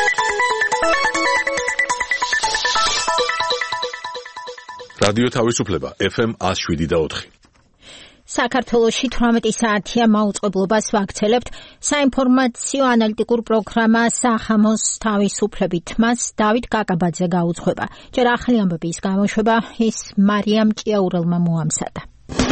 რადიო თავისუფლება FM 107.4. საქართველოში 18 საათია მაუწყებლობას ვაქცელებთ. საინფორმაციო ანალიტიკურ პროგრამა სახამოს თავისუფლებით მას დავით კაკაბაძე გაუძღვება. ჯერ ახალი ამბების გამოშვება ის მარიამ ჭიაურელმა მოამზადა.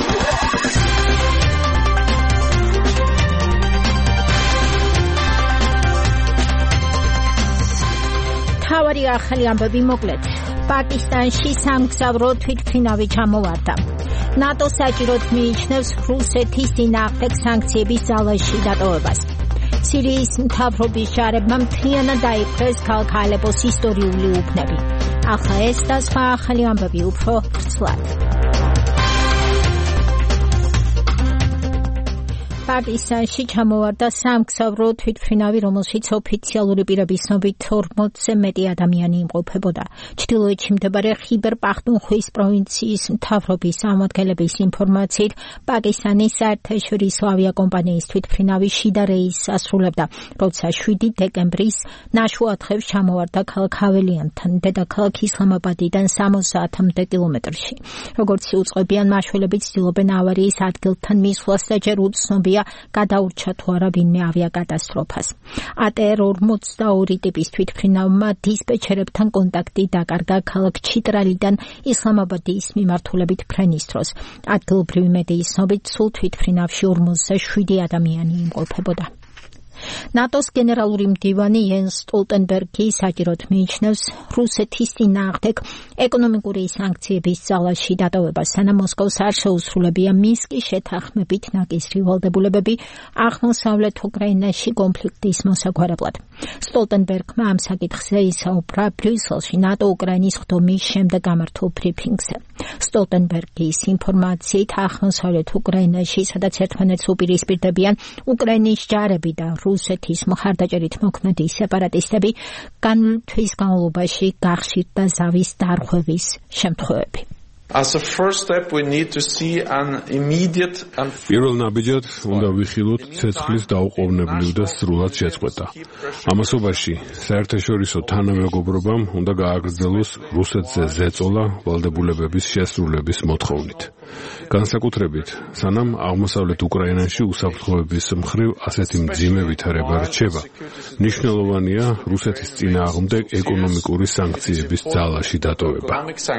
თავარი ახალი ამბები მოკლედ. პაკისტანში სამგზავრო თვითმფრინავი ჩამოვარდა. ნატო საჭიროდ მიიჩნევს რუსეთის წინააღმდეგ სანქციების ძალაში დატოვებას. სირიის მთავრობის ჯარებმა მთლიანად დაიპყრეს ქალაქ ალეპოს ისტორიული უბნები. ახლა ეს და სხვა ახალი ამბები უფრო ვრცლად. პაკისტანში ჩამოვარდა სამგზავრო თვითმფრინავი, რომელშიც ოფიციალური პირების ცნობით 40-ზე მეტი ადამიანი იმყოფებოდა. ჩრდილოეთში მდებარე ხიბერ პახტუნხვის პროვინციის მთავრობის წარმომადგენლების ინფორმაციით, პაკისტანის საერთაშორისო ავიაკომპანიის თვითმფრინავი შიდა რეისს ასრულებდა, როცა 7 დეკემბრის ნაშუადღებს ჩამოვარდა ქალაქ ჰაველიანთან, დედაქალაქ ისლამაბადიდან 60-მდე კილომეტრში. როგორც უწყებიან მაშველები ცდილობენ ავარიის ადგილთან მისვლას და ჯერ უცნობია გადაურჩა თუ არა ვინმე ავიაკატასტროფას. ATR-42 ტიპის თვითმფრინავმა დისპეჩერებთან კონტაქტი დაკარგა ქალაქ ჩიტრალიდან ისლამაბადის მიმართულებით ფრენის დროს. ადგილობრივი მედიის ცნობით სულ თვითმფრინავში 47 ადამიანი იმყოფებოდა. ნატოს გენერალური მდივანი იენს სტოლტენბერგი საჭიროდ მიიჩნევს რუსეთის წინააღმდეგ ეკონომიკური სანქციების ძალაში დატოვებას, სანამ მოსკოვს არ შეუსრულებია მინსკის შეთანხმებით ნაკისრი ვალდებულებები აღმოსავლეთ უკრაინაში კონფლიქტის მოსაგვარებლად. სტოლტენბერგმა ამ საკითხზე ისაუბრა ბრიუსელში ნატო უკრაინის ხდომის შემდეგ გამართულ ბრიფინგზე. სტოლტენბერგის ინფორმაციით აღმოსავლეთ უკრაინაში, სადაც ერთმანეთს უპირისპირდებიან უკრაინის ჯარები და რუსეთის მხარდაჭერით მოქმედი სეპარატისტები, განმავლობის განმავლობაში გახშირდა ზავის დარღვევის შემთხვევები. პირველ ნაბიჯად უნდა ვიხილოთ ცეცხლის დაუყოვნებლივ და სრულად შეწყვეტა. ამასობაში საერთაშორისო თანამეგობრობამ უნდა გააგრძელოს რუსეთზე ზეწოლა ვალდებულებების შესრულების მოთხოვნით. განსაკუთრებით, სანამ აღმოსავლეთ უკრაინაში უსაფრთხოების მხრივ ასეთი მძიმე ვითარება რჩება, მნიშვნელოვანია რუსეთის წინააღმდეგ ეკონომიკური სანქციების ძალაში დატოვება.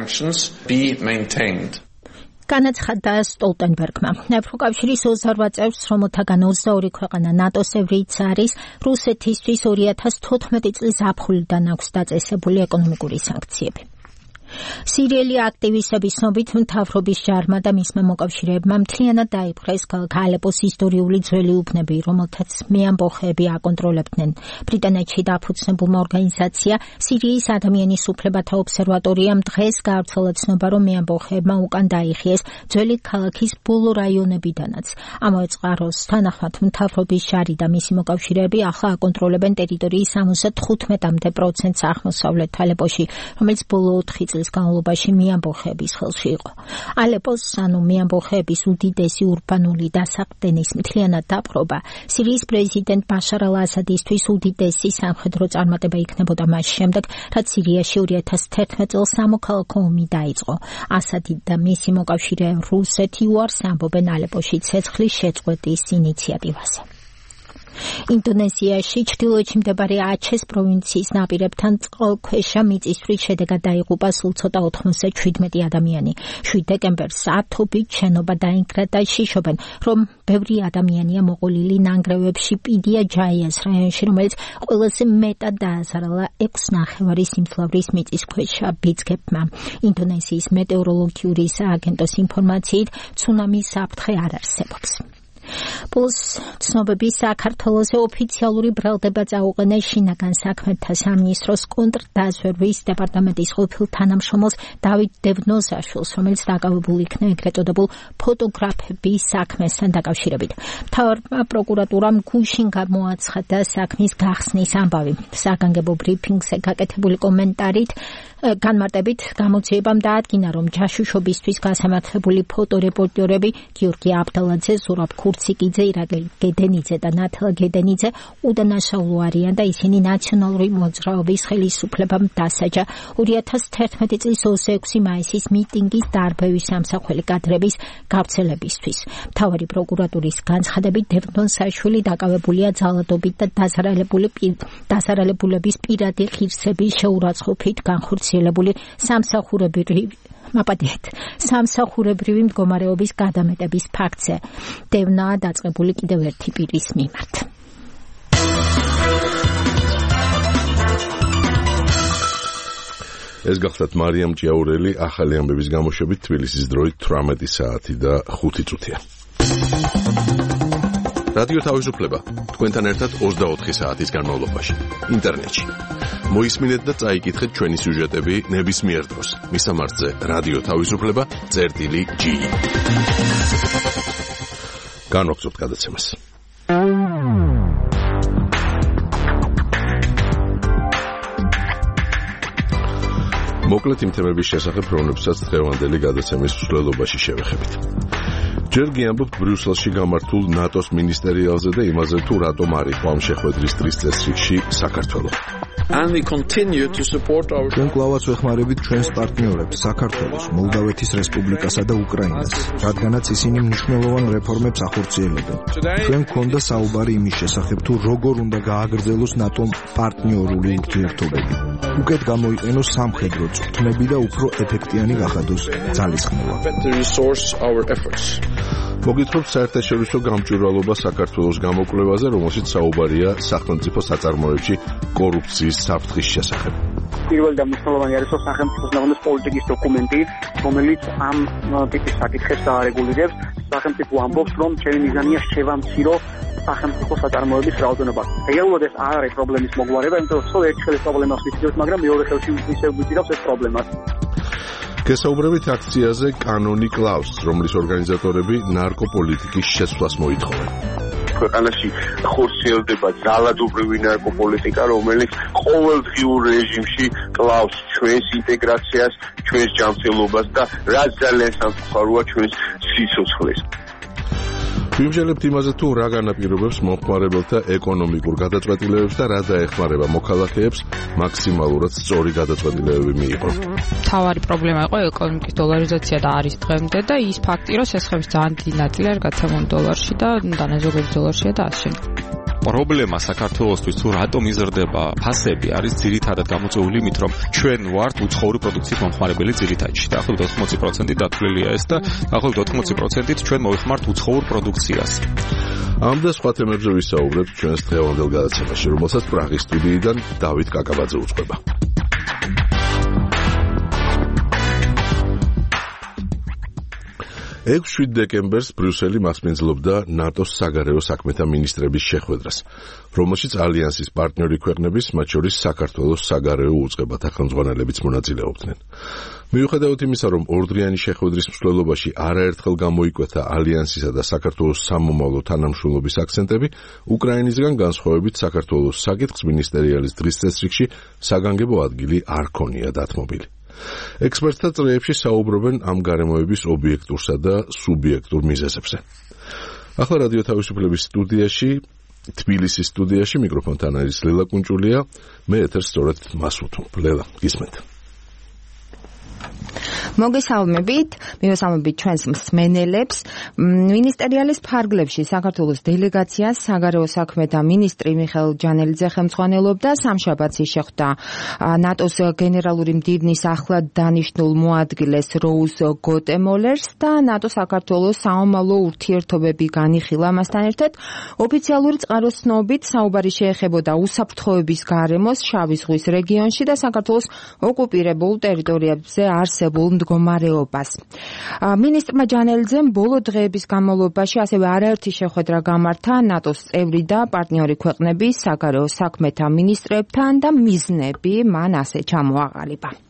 განაცხადა სტოლტენბერგმა. ევროკავშირის 28 წევრს, რომელთაგან 22 ქვეყანა ნატოს-ევრიც არის, რუსეთისთვის 2014 წლის აპრილიდან აქვს დაწესებული ეკონომიკური სანქციები. სირიელი აქტივისტების ცნობით მთავრობის ჯარმა და მისმა მოკავშირეებმა მთლიანად დაიპყრეს ქალაქ ალეპოს ისტორიული ძველი უბნები, რომელთაც მეამბოხეები აკონტროლებდნენ. ბრიტანეთში დაფუძნებულმა ორგანიზაცია სირიის ადამიანის უფლებათა ობსერვატორიამ დღეს გავრცელა ცნობა, რომ მეამბოხეებმა უკან დაიხიეს ძველი ქალაქის ბოლო რაიონებიდანაც. ამავე წყაროს თანახმად მთავრობის ჯარი და მისი მოკავშირეები ახლა აკონტროლებენ ტერიტორიის 75%-ს აღმოსავლეთ ალეპოში, რომელიც ბოლო 4 წლის განმავლობაში მეამბოხეების ხელში იყო. ალეპოს, ანუ მეამბოხეების უდიდესი ურბანული დასაყრდენის მთლიანად დაპყრობა სირიის პრეზიდენტ ბაშარ ალ-ასადისთვის უდიდესი სამხედრო წარმატება იქნებოდა მას შემდეგ, რაც სირიაში 2011 წელს სამოქალაქო ომი დაიწყო. ასადი და მისი მოკავშირე რუსეთი უარს ამბობენ ალეპოში ცეცხლის შეწყვეტის ინიციატივაზე. ინდონეზიაში ჩრდილოეთში მდებარე აჩეს პროვინციის ნაპირებთან წყალქვეშა მიწისძვრის შედეგად დაიღუპა სულ ცოტა 97 ადამიანი. 7 დეკემბერს ათობით შენობა დაინგრა და შიშობენ, რომ ბევრი ადამიანია მოყოლილი ნანგრევებში პიდია ჯაიას რაიონში, რომელიც ყველაზე მეტად დააზარალა 6 ნახევარი სიმძლავრის მიწისქვეშა ბიძგებმა. ინდონეზიის მეტეოროლოგიური სააგენტოს ინფორმაციით, ცუნამის საფრთხე არ არსებობს. Plus ცნობები საქართველოს ოფიციალური ბრალდება წაუყენეს შინაგან საქმეთა სამინისტროს კონტრდაზვერვის დეპარტამენტის ყოფილ თანამშრომელს დავით დევნოზაშვილს, რომელიც დაკავებული იქნა ეგრეთ წოდებულ ფოტოგრაფების საქმესთან დაკავშირებით. მთავრობა პროკურატურამ გუშინ გამოაცხადა საქმის გახსნის ამბავი. საგანგებო ბრიფინგზე გაკეთებული კომენტარით განმარტებით გამოძიებამ დაადგინა, რომ ჯაშუშობისთვის გასამართლებული ფოტორეპორტერები გიორგი აბდალაძე, ზურაბ ქურთი სიკიძე, ირაკლი გედენიძე და ნათლა გედენიძე უდანაშაულო არიან და ისინი ნაციონალური მოძრაობის ხელისუფლებამ დასაჯა 2011 წლის 26 მაისის მიტინგის დარბევის სამსახველი კადრების გავრცელებისთვის. მთავარი პროკურატურის განცხადებით დევდონ საშვილი დაკავებულია ძალადობით და დასარალებულების პირადი ღირსების შეურაცხყოფით განხორციელებული სამსახურებრივი მდგომარეობის გადამეტების ფაქტზე. დევნაა დაწყებული კიდევ ერთი პირის მიმართ. ეს გახლავთ მარიამ ჭიაურელი ახალი ამბების გამოშვებით თბილისის დროით 18 საათი და 5 წუთია. რადიო თავისუფლება თქვენთან ერთად 24 საათის განმავლობაში ინტერნეტში. მოისმინეთ და წაიკითხეთ ჩვენი სიუჟეტები ნებისმიერ დროს. მისამართზე რადიო თავისუფლება წერტილი.g. განვაგრძობთ გადაცემას. მოკლედ იმ თემების შესახებ, რომლებსაც დღევანდელი გადაცემის მსვლელობაში შევეხებით. ჯერ გიამბობთ ბრიუსელში გამართულ ნატოს მინისტერიალზე და იმაზე, თუ რატომ არ იყო ამ შეხვედრის დღის წესრიგში საქართველო. And we continue to support our ჩვენ კლავაც ვეხმარებით ჩვენს პარტნიორებს საქართველოს, მოლდავეთის რესპუბლიკასა და უკრაინას, რადგანაც ისინი მნიშვნელოვან რეფორმებს ახორციელებენ. ჩვენ გქონდა საუბარი იმის შესახებ, თუ როგორ უნდა გააგრძელოს ნატომ პარტნიორული ურთიერთობები. უკეთ გამოიყენოს სამხედრო წვრთნები და უფრო ეფექტიანი გახადოს ძალისხმევა. მოგითხრობთ საერთაშორისო გამჭვირვალობა საქართველოს გამოკვლევაზე, რომელშიც საუბარია სახელმწიფო საწარმოებში კორუფციის საფრთხის შესახებ. პირველი და მნიშვნელოვანი არის სახელმწიფოს ნორმის პოლიტიკის დოკუმენტი, რომელიც ამ ტიპის საკითხებს დაარეგულირებს. სახელმწიფო ამბობს, რომ ჩემი მიზანია შევამცირო სახელმწიფო საწარმოების რაოდენობა. რეალურად ეს არ არის პრობლემის მოგვარება, იმიტომ რომ ერთ ხელის პრობლემას ვიცით, მაგრამ მეორე ხელში ისევ ვიცით ეს პრობლემას. გესაუბრებით აქციაზე კანონი კლავს, რომლის ორგანიზატორები ნარკოპოლიტიკის შეცვლას მოითხოვენ. ქვეყანაში ხორციელდება ძალადობრივი ნარკოპოლიტიკა, რომელიც ყოველდღიურ რეჟიმში კლავს ჩვენს ინტეგრაციას, ჩვენს ჯანმრთელობას და რაც ძალიან სამწუხაროა ჩვენს სიცოცხლეს. ვიმსჯელებთ იმაზე, თუ რა განაპირობებს მომხმარებელთა ეკონომიკურ გადაწყვეტილებებს და რა დაეხმარება მოქალაქეებს მაქსიმალურად სწორი გადაწყვეტილებები მიიღონ. თავარი პრობლემა იყო ეკონომიკის დოლარიზაცია და არის დღემდე და ის ფაქტი, რომ შესხების ძალიან დიდი ნაწილი არის გაცემული დოლარში და დანაზოგები დოლარშია და ასე. პრობლემა საქართველოსთვის თუ რატომ იზრდება ფასები არის ძირითადად გამოწვეული იმით, რომ ჩვენ ვართ უცხოური პროდუქციის მომხმარებელი ძირითადში. დაახლოებით 80% დათვლილია ეს და დაახლოებით 80%-ით ჩვენ მოვიხმართ უცხოურ პროდუქციას. ამ და სხვა თემებზე ვისაუბრებთ ჩვენს დღევანდელ გადაცემაში, რომელსაც პრაღის სტუდიიდან დავით კაკაბაძე უწყება. 6-7 დეკემბერს ბრიუსელი მასპინძლობდა ნატოს საგარეო საქმეთა მინისტრების შეხვედრას, რომელშიც ალიანსის პარტნიორი ქვეყნების, მათ შორის საქართველოს საგარეო უწყებათა ხელმძღვანელებიც მონაწილეობდნენ. მიუხედავად იმისა, რომ ორდრიანი შეხვედრის მსვლელობაში არაერთხელ გამოიკვეთა ალიანსისა და საქართველოს სამომავლო თანამშრომლობის აქცენტები, უკრაინისგან განსხვავებით საქართველოს საკითხს მინისტერიალის დღის წესრიგში საგანგებო ადგილი არ ქონია დათმობილი. ექსპერტთა წრეებში საუბრობენ ამ გარემოების ობიექტურსა და სუბიექტურ მიზეზებზე. ახლა რადიო თავისუფლების სტუდიაში, თბილისის სტუდიაში მიკროფონთან არის ლელა კუნჭულია, მე ეთერს სწორედ მას ვუთმობ. ლელა, გისმენთ. მოგესალმებით ჩვენს მსმენელებს. მინისტერიალის ფარგლებში საქართველოს დელეგაციას საგარეო საქმეთა მინისტრი მიხეილ ჯანელიძე ხელმძღვანელობდა. სამშაბათს შეხვდა ნატოს გენერალური მდივნის ახლად დანიშნულ მოადგილეს როუზ გოტემოლერს და ნატო საქართველოს საომალო ურთიერთობები განიხილა. მასთან ერთად ოფიციალური წყაროს ცნობით საუბარი შეეხებოდა უსაფრთხოების გარემოს შავი ზღვის რეგიონში და საქართველოს ოკუპირებულ ტერიტორიებზე არსებულ მდგომარეობას. მინისტრმა ჯანელიძემ ბოლო დღეების განმავლობაში ასევე არაერთი შეხვედრა გამართა ნატოს წევრი და პარტნიორი ქვეყნების საგარეო საქმეთა მინისტრებთან და მიზნები მან ასე ჩამოაყალიბა.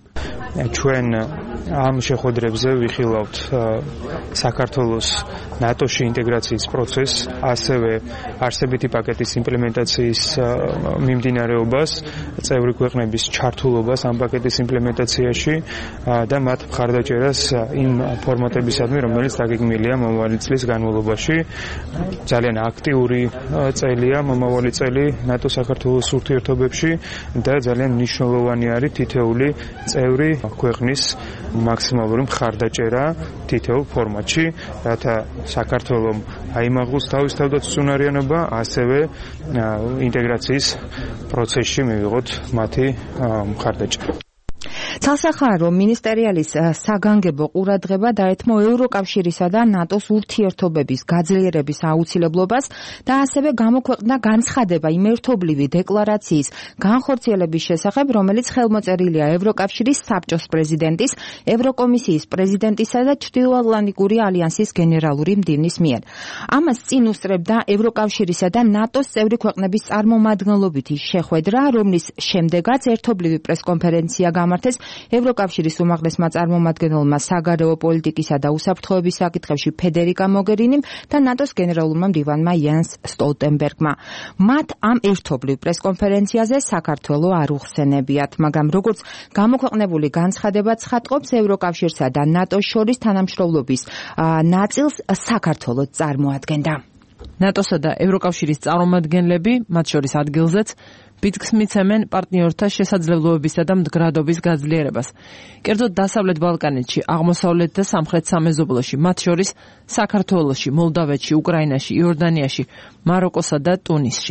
ჩვენ ამ შეხვედრებზე ვიხილავთ საქართველოს ნატოში ინტეგრაციის პროცესს, ასევე არსებითი პაკეტის იმპლემენტაციის მიმდინარეობას, წევრი ქვეყნების ჩართულობას ამ პაკეტის იმპლემენტაციაში და მათ მხარდაჭერას იმ ფორმატებისადმი, რომელიც დაგეგმილია მომავალი წლის განმავლობაში. ძალიან აქტიური წელია მომავალი წელი ნატო-საქართველოს ურთიერთობებში და ძალიან მნიშვნელოვანი არის თითეული წევრი ქვეყნის მაქსიმალური მხარდაჭერა თითოეულ ფორმატში, რათა საქართველოს აიმაღლოს თავის თავდაცვისუნარიანობა, ასევე ინტეგრაციის პროცესში მივიღოთ მათი მხარდაჭერა. ცალსახმარო მინისტერიალის საგანგებო ყურადღება დაეთმო ევროკავშირისა და ნატოს ურთიერთობების გაძლიერების აუცილებლობას და ასევე გამოქვეყნდა განცხადება იმ ერთობლივი დეკლარაციის განხორციელების შესახებ, რომელიც ხელმოწერილია ევროკავშირის საბჭოს პრეზიდენტის, ევროკომისიის პრეზიდენტისა და ჩრდილოატლანტიკური ალიანსის გენერალური მდივნის მიერ. ამას წინ უსწრებდა ევროკავშირისა და ნატოს წევრი ქვეყნების წარმომადგენლობითი შეხვედრა, რომლის შემდეგაც ერთობლივი პრესკონფერენცია გამართეს ევროკავშირის უმაღლესმა წარმომადგენელმა საგარეო პოლიტიკისა და უსაფრთხოების საკითხებში ფედერიკა მოგერინიმ და ნატოს გენერალურმა მდივანმა იანს სტოლტენბერგმა. მათ ამ ერთობლივ პრესკონფერენციაზე საქართველო არ უხსენებიათ, მაგრამ როგორც გამოქვეყნებული განცხადება ცხადყოფს, ევროკავშირსა და ნატოს შორის თანამშრომლობის ნაწილს საქართველო წარმოადგენდა. ნატოსა და ევროკავშირის წარმომადგენლები, მათ შორის ადგილზეც, პიტკს მიცემენ პარტნიორთა შესაძლებლობებისა და მდგრადობის გაძლიერებას. კერძოდ დასავლეთ ბალკანეთში, აღმოსავლეთ და სამხრეთ სამეზობლოში, მათ შორის საქართველოში, მოლდავეთში, უკრაინაში, იორდანიაში, მაროკოსა და ტუნისში.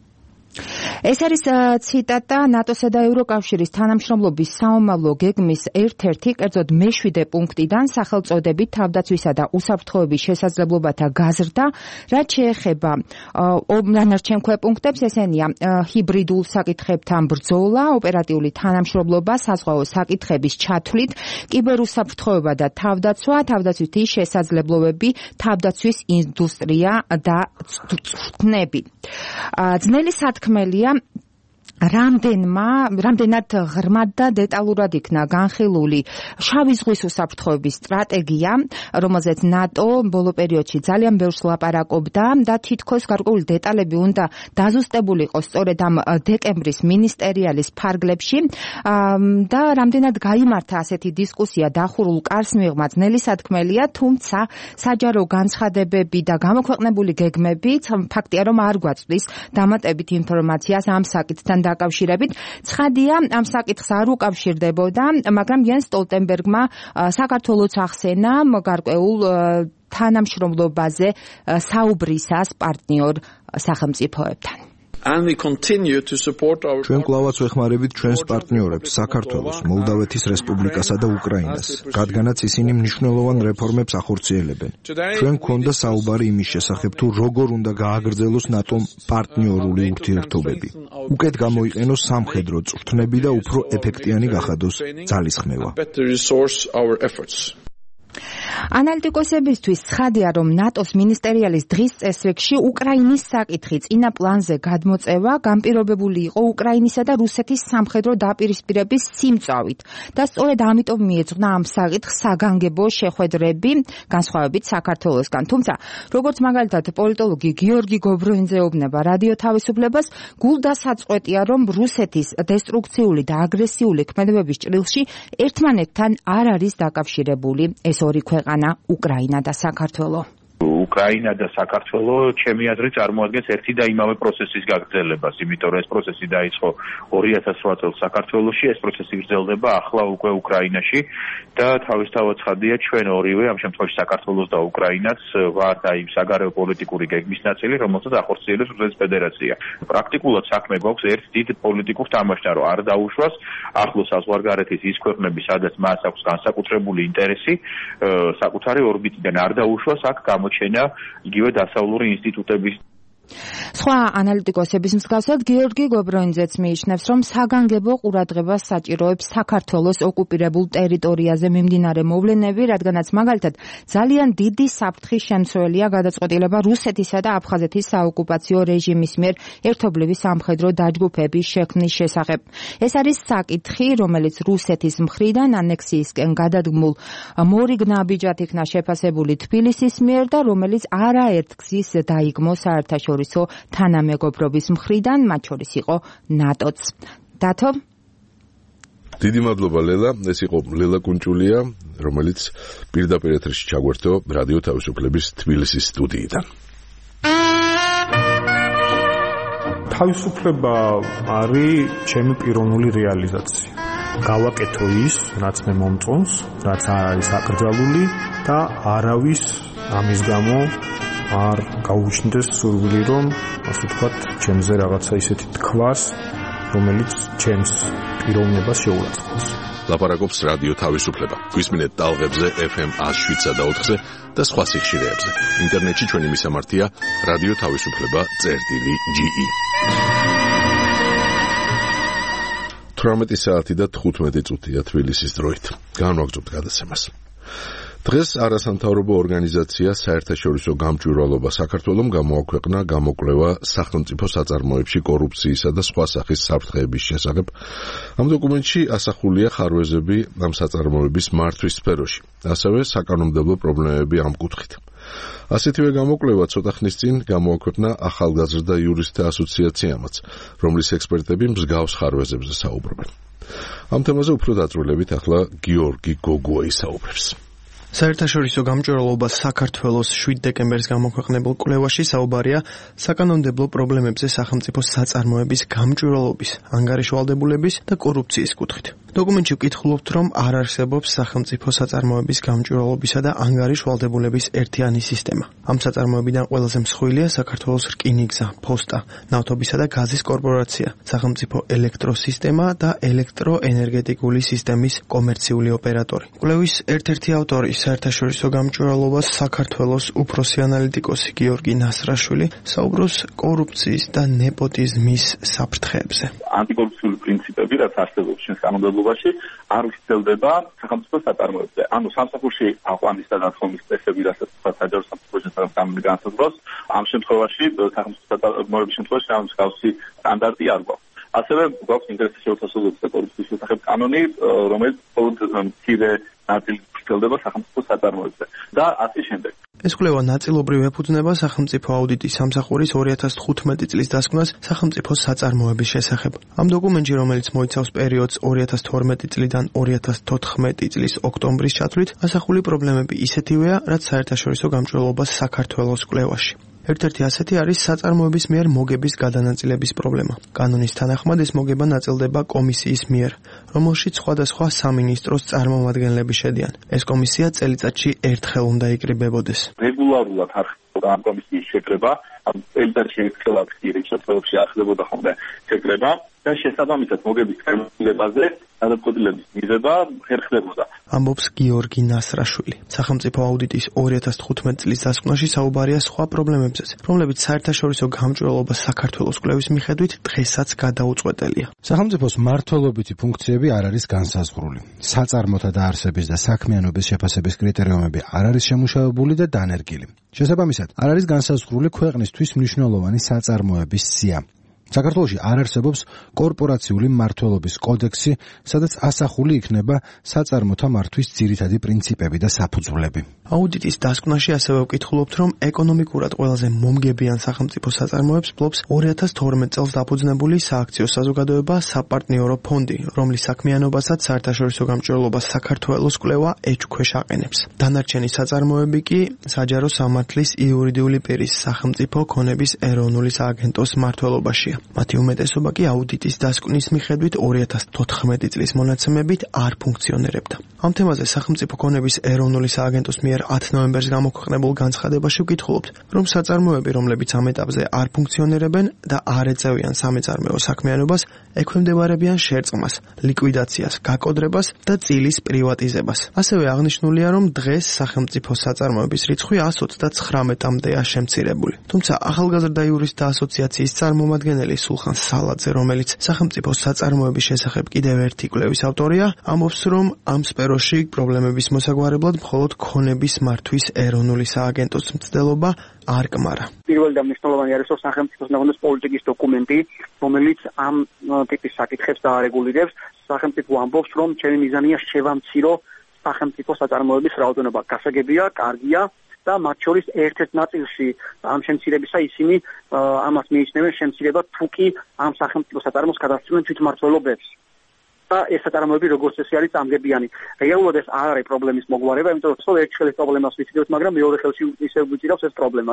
ეს არის ციტატა ნატოსა და ევროკავშირის თანამშრომლობის საომავლო გეგმის ერთ-ერთი, კერძოდ მე-7 პუნქტიდან სახელწოდებით თავდაცვისა და უსაფრთხოების შესაძლებლობათა გაზრდა, რაც შეეხება დანარჩენ ქვეპუნქტებს, ესენია ჰიბრიდულ საკითხებთან ბრძოლა, ოპერატიული თანამშრომლობა, საზღვაო საკითხების ჩათვლით, კიბერუსაფრთხოება და თავდაცვა, თავდაცვითი შესაძლებლობები, თავდაცვის ინდუსტრია და წვრთნები. ძნელი სათქმელია რამდენად ღრმად და დეტალურად იქნა განხილული შავი ზღვის უსაფრთხოების სტრატეგია, რომელზეც ნატო ბოლო პერიოდში ძალიან ბევრს ლაპარაკობდა და თითქოს გარკვეული დეტალები უნდა დაზუსტებული იყოს სწორედ ამ დეკემბრის მინისტერიალის ფარგლებში და რამდენად გაიმართა ასეთი დისკუსია დახურულ კარს მიღმა ძნელი სათქმელია, თუმცა საჯარო განცხადებები და გამოქვეყნებული გეგმები ფაქტია, რომ არ გვაწვდის დამატებით ინფორმაციას ამ საკითხთან დაკავშირებით. ცხადია, ამ საკითხს არ უკავშირდებოდა, მაგრამ იანს სტოლტენბერგმა საქართველოს ახსენა გარკვეულ თანამშრომლობაზე საუბრისას პარტნიორ სახელმწიფოებთან. ჩვენ კვლავაც ვეხმარებით ჩვენს პარტნიორებს საქართველოს, მოლდავეთის რესპუბლიკასა და უკრაინას, რადგანაც ისინი მნიშვნელოვან რეფორმებს ახორციელებენ. ჩვენ გვქონდა საუბარი იმის შესახებ, თუ როგორ უნდა გააგრძელოს ნატომ პარტნიორული ურთიერთობები. უკეთ გამოიყენოს სამხედრო წვრთნები და უფრო ეფექტიანი გახადოს ძალისხმევა. ანალიტიკოსებისთვის ცხადია, რომ ნატოს მინისტერიალის დღის წესრიგში უკრაინის საკითხი წინა პლანზე გადმოწევა განპირობებული იყო უკრაინისა და რუსეთის სამხედრო დაპირისპირების სიმწვავით და სწორედ ამიტომ მიეძღვნა ამ საკითხს საგანგებო შეხვედრები, განსხვავებით საქართველოსგან. თუმცა, როგორც მაგალითად პოლიტოლოგი გიორგი გობროინძე ეუბნება რადიო თავისუფლებას, გულდასაწყვეტია, რომ რუსეთის დესტრუქციული და აგრესიული ქმედებების ჭრილში ერთმანეთთან არ არის დაკავშირებული ეს ორი ქვეყანა, უკრაინა და საქართველო. უკრაინა და საქართველო ჩემი აზრით წარმოადგენს ერთი და იმავე პროცესის გაგრძელებას, იმიტომ რომ ეს პროცესი დაიწყო 2008 წელს საქართველოში, ეს პროცესი გრძელდება ახლა უკვე უკრაინაში და თავისთავად ცხადია ჩვენ ორივე, ამ შემთხვევაში საქართველოს და უკრაინაც ვართ აი საგარეო პოლიტიკური გეგმის ნაწილი, რომელსაც ახორციელებს რუსეთის ფედერაცია. პრაქტიკულად საქმე გვაქვს ერთ დიდ პოლიტიკურ თამაშთან, რომ არ დაუშვას ახლოს საზღვარგარეთის ის ქვეყნები, სადაც მას აქვს განსაკუთრებული ინტერესი, საკუთარი ორბიტიდან არ დაუშვას აქ გამოჩენა იგივე დასავლური ინსტიტუტების სხვა ანალიტიკოსების მსგავსად გიორგი გობროინძეც მიიჩნევს, რომ საგანგებო ყურადღებას საჭიროებს საქართველოს ოკუპირებულ ტერიტორიაზე მიმდინარე მოვლენები, რადგანაც მაგალითად ძალიან დიდი საფრთხის შემცველია გადაწყვეტილება რუსეთისა და აფხაზეთის საოკუპაციო რეჟიმის მიერ ერთობლივი სამხედრო დაჯგუფების შექმნის შესახებ. ეს არის საკითხი, რომელიც რუსეთის მხრიდან ანექსიისკენ გადადგმულ მორიგ ნაბიჯად იქნა შეფასებული თბილისის მიერ და რომელიც არაერთ გზის დაიგმო საერთაშორისო თანამეგობრობის მხრიდან, მათ შორის იყო ნატოც. დათო? დიდი მადლობა ლელა, ეს იყო ლელა კუნჭულია, რომელიც პირდაპირ ეთერში ჩაგვერთო რადიო თავისუფლების თბილისის სტუდიიდან. თავისუფლება არის ჩემი პიროვნული რეალიზაცია. გავაკეთო ის, რაც მე მომწონს, რაც არ არის აკრძალული და არავის ამის გამო არ გაუჩნდეს სურვილი, რომ ასე ვთქვათ, ჩემზე რაღაცა ისეთი თქვას, რომელიც ჩემს პიროვნებას შეურაცხყოფს. ლაპარაკობს რადიო თავისუფლება. გვისმინეთ ტალღებზე FM 107 და 4-ზე და სხვა სიხშირეებზე. ინტერნეტში ჩვენი მისამართია რადიო თავისუფლება.ge. 18 საათი და 15 წუთია თბილისის დროით. განვაგრძობთ გადაცემას. დღეს არასამთავრობო ორგანიზაცია საერთაშორისო გამჭვირვალობა საქართველომ გამოაქვეყნა გამოკვლევა სახელმწიფო საწარმოებში კორუფციისა და სხვა სახის საფრთხეების შესახებ. ამ დოკუმენტში ასახულია ხარვეზები ამ საწარმოების მართვის სფეროში, ასევე საკანონმდებლო პრობლემები ამ კუთხით. ასეთივე გამოკვლევა ცოტა ხნის წინ გამოაქვეყნა ახალგაზრდა იურისტთა ასოციაციამაც, რომლის ექსპერტები მსგავს ხარვეზებზე საუბრობენ. ამ თემაზე უფრო დაწვრილებით ახლა გიორგი გოგუა ისაუბრებს. საერთაშორისო გამჭვირვალობა საქართველოს 7 დეკემბერს გამოქვეყნებულ კვლევაში საუბარია საკანონმდებლო პრობლემებზე სახელმწიფო საწარმოების გამჭვირვალობის, ანგარიშვალდებულების და კორუფციის კუთხით. დოკუმენტში ვკითხულობთ, რომ არ არსებობს სახელმწიფო საწარმოების გამჭვირვალობისა და ანგარიშვალდებულების ერთიანი სისტემა. ამ საწარმოებიდან ყველაზე მსხვილია საქართველოს რკინიგზა, ფოსტა, ნავთობისა და გაზის კორპორაცია, სახელმწიფო ელექტროსისტემა და ელექტროენერგეტიკული სისტემის კომერციული ოპერატორი. კვლევის ერთ-ერთი ავტორი საერთაშორისო გამჭვირვალობას საქართველოს უფროსი ანალიტიკოსი გიორგი ნასრაშვილი საუბრობს კორუფციის და ნეპოტიზმის საფრთხეებზე. ანტიკორუფციული პრინციპები, რაც არსებობს ჩვენს კანონმდებლობაში, არ ვრცელდება სახელმწიფო საწარმოებზე. ანუ სამსახურში აყვანის და დათხოვნის წესები, რასაც საჯარო სამსახურში საკანონმდებლო განსაზღვრავს, ამ შემთხვევაში სახელმწიფო საწარმოების შემთხვევაში ამ მსგავსი სტანდარტი არ გვაქვს. ასევე გვაქვს ინტერესის შეუთასებლობის და კორუფციის შესახებ კანონი, რომელიც მხოლოდ მცირე ნაწილი ვრცელდება სახელმწიფო საწარმოებზე და ასე შემდეგ. ეს კვლევა ნაწილობრივ ეფუძნება სახელმწიფო აუდიტის სამსახურის 2015 წლის დასკვნას სახელმწიფო საწარმოების შესახებ. ამ დოკუმენტში, რომელიც მოიცავს პერიოდს 2012 წლიდან 2014 წლის ოქტომბრის ჩათვლით, ასახული პრობლემები ისეთივეა, რაც საერთაშორისო გამჭვირვალობას საქართველოს კვლევაში. ერთ-ერთი ასეთი არის საწარმოების მიერ მოგების გადანაწილების პრობლემა. კანონის თანახმად ეს მოგება ნაწილდება კომისიის მიერ, რომელშიც სხვადასხვა სამინისტროს წარმომადგენლები შედიან. ეს კომისია წელიწადში ერთხელ უნდა იკრიბებოდეს. რეგულარულად ხდება ამ კომისიის შეკრება, წელიწადში ერთხელ შეფასებებში ახდებოდა ხოლმე შეკრება და შესაბამისად მოგების განხილვაზე გადაწყვეტილების მიღება ხერხდებოდა. ამბობს გიორგი ნასრაშვილი. სახელმწიფო აუდიტის 2015 წლის დასკვნაში საუბარია სხვა პრობლემებზეც, რომლებიც საერთაშორისო გამჭვირვალობა საქართველოს კვლევის მიხედვით დღესაც გადაუწყვეტელია. სახელმწიფოს მმართველობითი ფუნქციები არ არის განსაზღვრული. საწარმოთა დაარსების და საქმიანობის შეფასების კრიტერიუმები არ არის შემუშავებული და დანერგილი. შესაბამისად, არ არის განსაზღვრული ქვეყნისთვის მნიშვნელოვანი საწარმოების სია. საქართველოში არ არსებობს კორპორაციული მმართველობის კოდექსი, სადაც ასახული იქნება საწარმოთა მართვის ძირითადი პრინციპები და საფუძვლები. აუდიტის დასკვნაში ასევე ვკითხულობთ, რომ ეკონომიკურად ყველაზე მომგებიან სახელმწიფო საწარმოებს ფლობს 2012 წელს დაფუძნებული სააქციო საზოგადოება საპარტნიორო ფონდი, რომლის საქმიანობასაც საერთაშორისო გამჭვირვალობა საქართველოს კვლევა ეჭვქვეშ აყენებს. დანარჩენი საწარმოები კი საჯარო სამართლის იურიდიული პირის სახელმწიფო ქონების ეროვნული სააგენტოს მმართველობაშია. მათი უმეტესობა კი აუდიტის დასკვნის მიხედვით 2014 წლის მონაცემებით არ ფუნქციონირებდა. ამ თემაზე სახელმწიფო ქონების ეროვნული სააგენტოს მიერ 10 ნოემბერს გამოქვეყნებულ განცხადებაში ვკითხულობთ, რომ საწარმოები, რომლებიც ამ ეტაპზე არ ფუნქციონირებენ და არ ეწევიან სამეწარმეო საქმიანობას, ექვემდებარებიან შერწყმას, ლიკვიდაციას, გაკოდრებას და წილის პრივატიზებას. ასევე აღნიშნულია, რომ დღეს სახელმწიფო საწარმოების რიცხვი 129-მდეა შემცირებული. თუმცა ახალგაზრდა იურისტთა ასოციაციის წარმომადგენელი სულხან სალაძე, რომელიც სახელმწიფო საწარმოების შესახებ კიდევ ერთი კვლევის ავტორია, ამბობს, რომ ამ სფეროში პრობლემების მოსაგვარებლად მხოლოდ ქონების მართვის ეროვნული სააგენტოს მცდელობა არ კმარა. პირველი და მნიშვნელოვანი არის სახელმწიფოს ნახოს პოლიტიკის დოკუმენტი, რომელიც ამ ტიპის საკითხებს დაარეგულირებს. სახელმწიფო ამბობს, რომ ჩემი მიზანია შევამცირო სახელმწიფო საწარმოების რაოდენობა. გასაგებია, კარგია და მათ შორის ერთ-ერთ ნაწილში ამ შემცირებისა ისინი ამას მიიჩნევენ შემცირება თუ კი ამ სახელმწიფო საწარმოს გადასცემენ თვითმმართველობებს. და ეს საწარმოები როგორც წესი არის წამგებიანი. რეალურად ეს არ არის პრობლემის მოგვარება, იმიტომ რომ ერთ ხელის პრობლემას ვიცით, მაგრამ მეორე ხელში ისევ გვიწირავს ეს პრობლემა.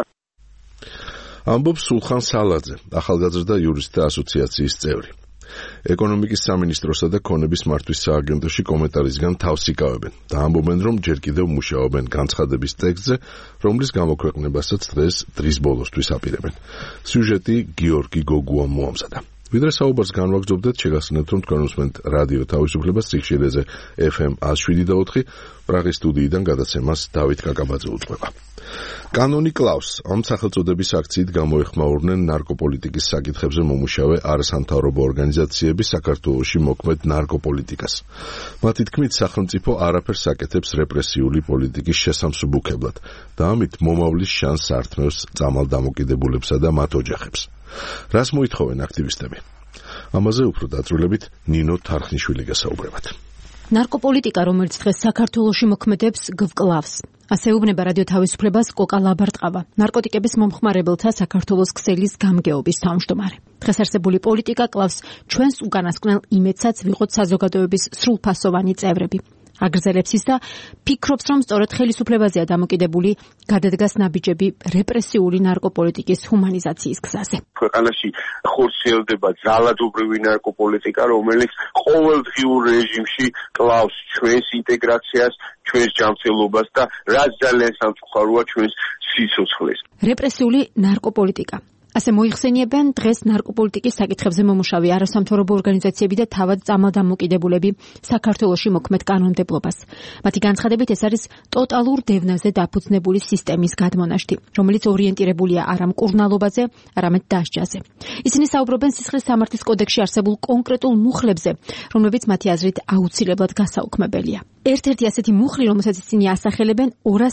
ამბობს სულხან სალაძე, ახალგაზრდა იურისტთა ასოციაციის წევრი. ეკონომიკის სამინისტროსა და ქონების მართვის სააგენტოში კომენტარისგან თავს იკავებენ და ამბობენ, რომ ჯერ კიდევ მუშაობენ განცხადების ტექსტზე, რომლის გამოქვეყნებასაც დღის ბოლოსთვის აპირებენ. სიუჟეტი გიორგი გოგუამ მოამზადა. ვიდრე საუბარს განვაგრძობდეთ, შეგახსენებთ, რომ თქვენ უსმენთ რადიო თავისუფლებას ციხშირეზე FM 107.4, პრაღის სტუდიიდან გადაცემას დავით კაკაბაძე უძღვება. კანონი კლავს, ამ სახელწოდების აქციით გამოეხმაურნენ ნარკოპოლიტიკის საკითხებზე მომუშავე არასამთავრობო ორგანიზაციები საქართველოში მოქმედ ნარკოპოლიტიკას. მათი თქმით, სახელმწიფო არაფერს აკეთებს რეპრესიული პოლიტიკის შესამსუბუქებლად და ამით მომავლის შანსს ართმევს წამალ დამოკიდებულებსა და მათ ოჯახებს. რას მოითხოვენ აქტივისტები? ამაზე უფრო დაწვრილებით ნინო თარხნიშვილი გასაუბრებათ. ნარკოპოლიტიკა, რომელიც დღეს საქართველოში მოქმედებს, გვკლავს. ასე უბნება რადიო თავისუფლებას კოკა ლაბარტყავა, ნარკოტიკების მომხმარებელთა საქართველოს ქსელის გამგეობის თავმჯდომარე. დღეს არსებული პოლიტიკა კლავს ჩვენს უკანასკნელ იმედსაც ვიყოთ საზოგადოების სრულფასოვანი წევრები. აგრძელებს ის და ფიქრობს, რომ სწორედ ხელისუფლებაზეა დამოკიდებული გადადგას ნაბიჯები რეპრესიული ნარკოპოლიტიკის ჰუმანიზაციის გზაზე. ქვეყანაში ხორციელდება ძალადობრივი ნარკოპოლიტიკა, რომელიც ყოველდღიურ რეჟიმში კლავს ჩვენს ინტეგრაციას, ჩვენს ჯანმრთელობას და რაც ძალიან სამწუხაროა ჩვენს სიცოცხლეს. რეპრესიული ნარკოპოლიტიკა. ასე მოიხსენიებენ დღეს ნარკოპოლიტიკის საკითხებზე მომუშავე არასამთავრობო ორგანიზაციები და თავად წამალდამოკიდებულები საქართველოში მოქმედ კანონმდებლობას. მათი განცხადებით ეს არის ტოტალურ დევნაზე დაფუძნებული სისტემის გადმონაშთი, რომელიც ორიენტირებულია არა მკურნალობაზე, არამედ დასჯაზე. ისინი საუბრობენ სისხლის სამართლის კოდექსში არსებულ კონკრეტულ მუხლებზე, რომლებიც მათი აზრით აუცილებლად გასაუქმებელია. ერთ-ერთი ასეთი მუხლი, რომელსაც ისინი ასახელებენ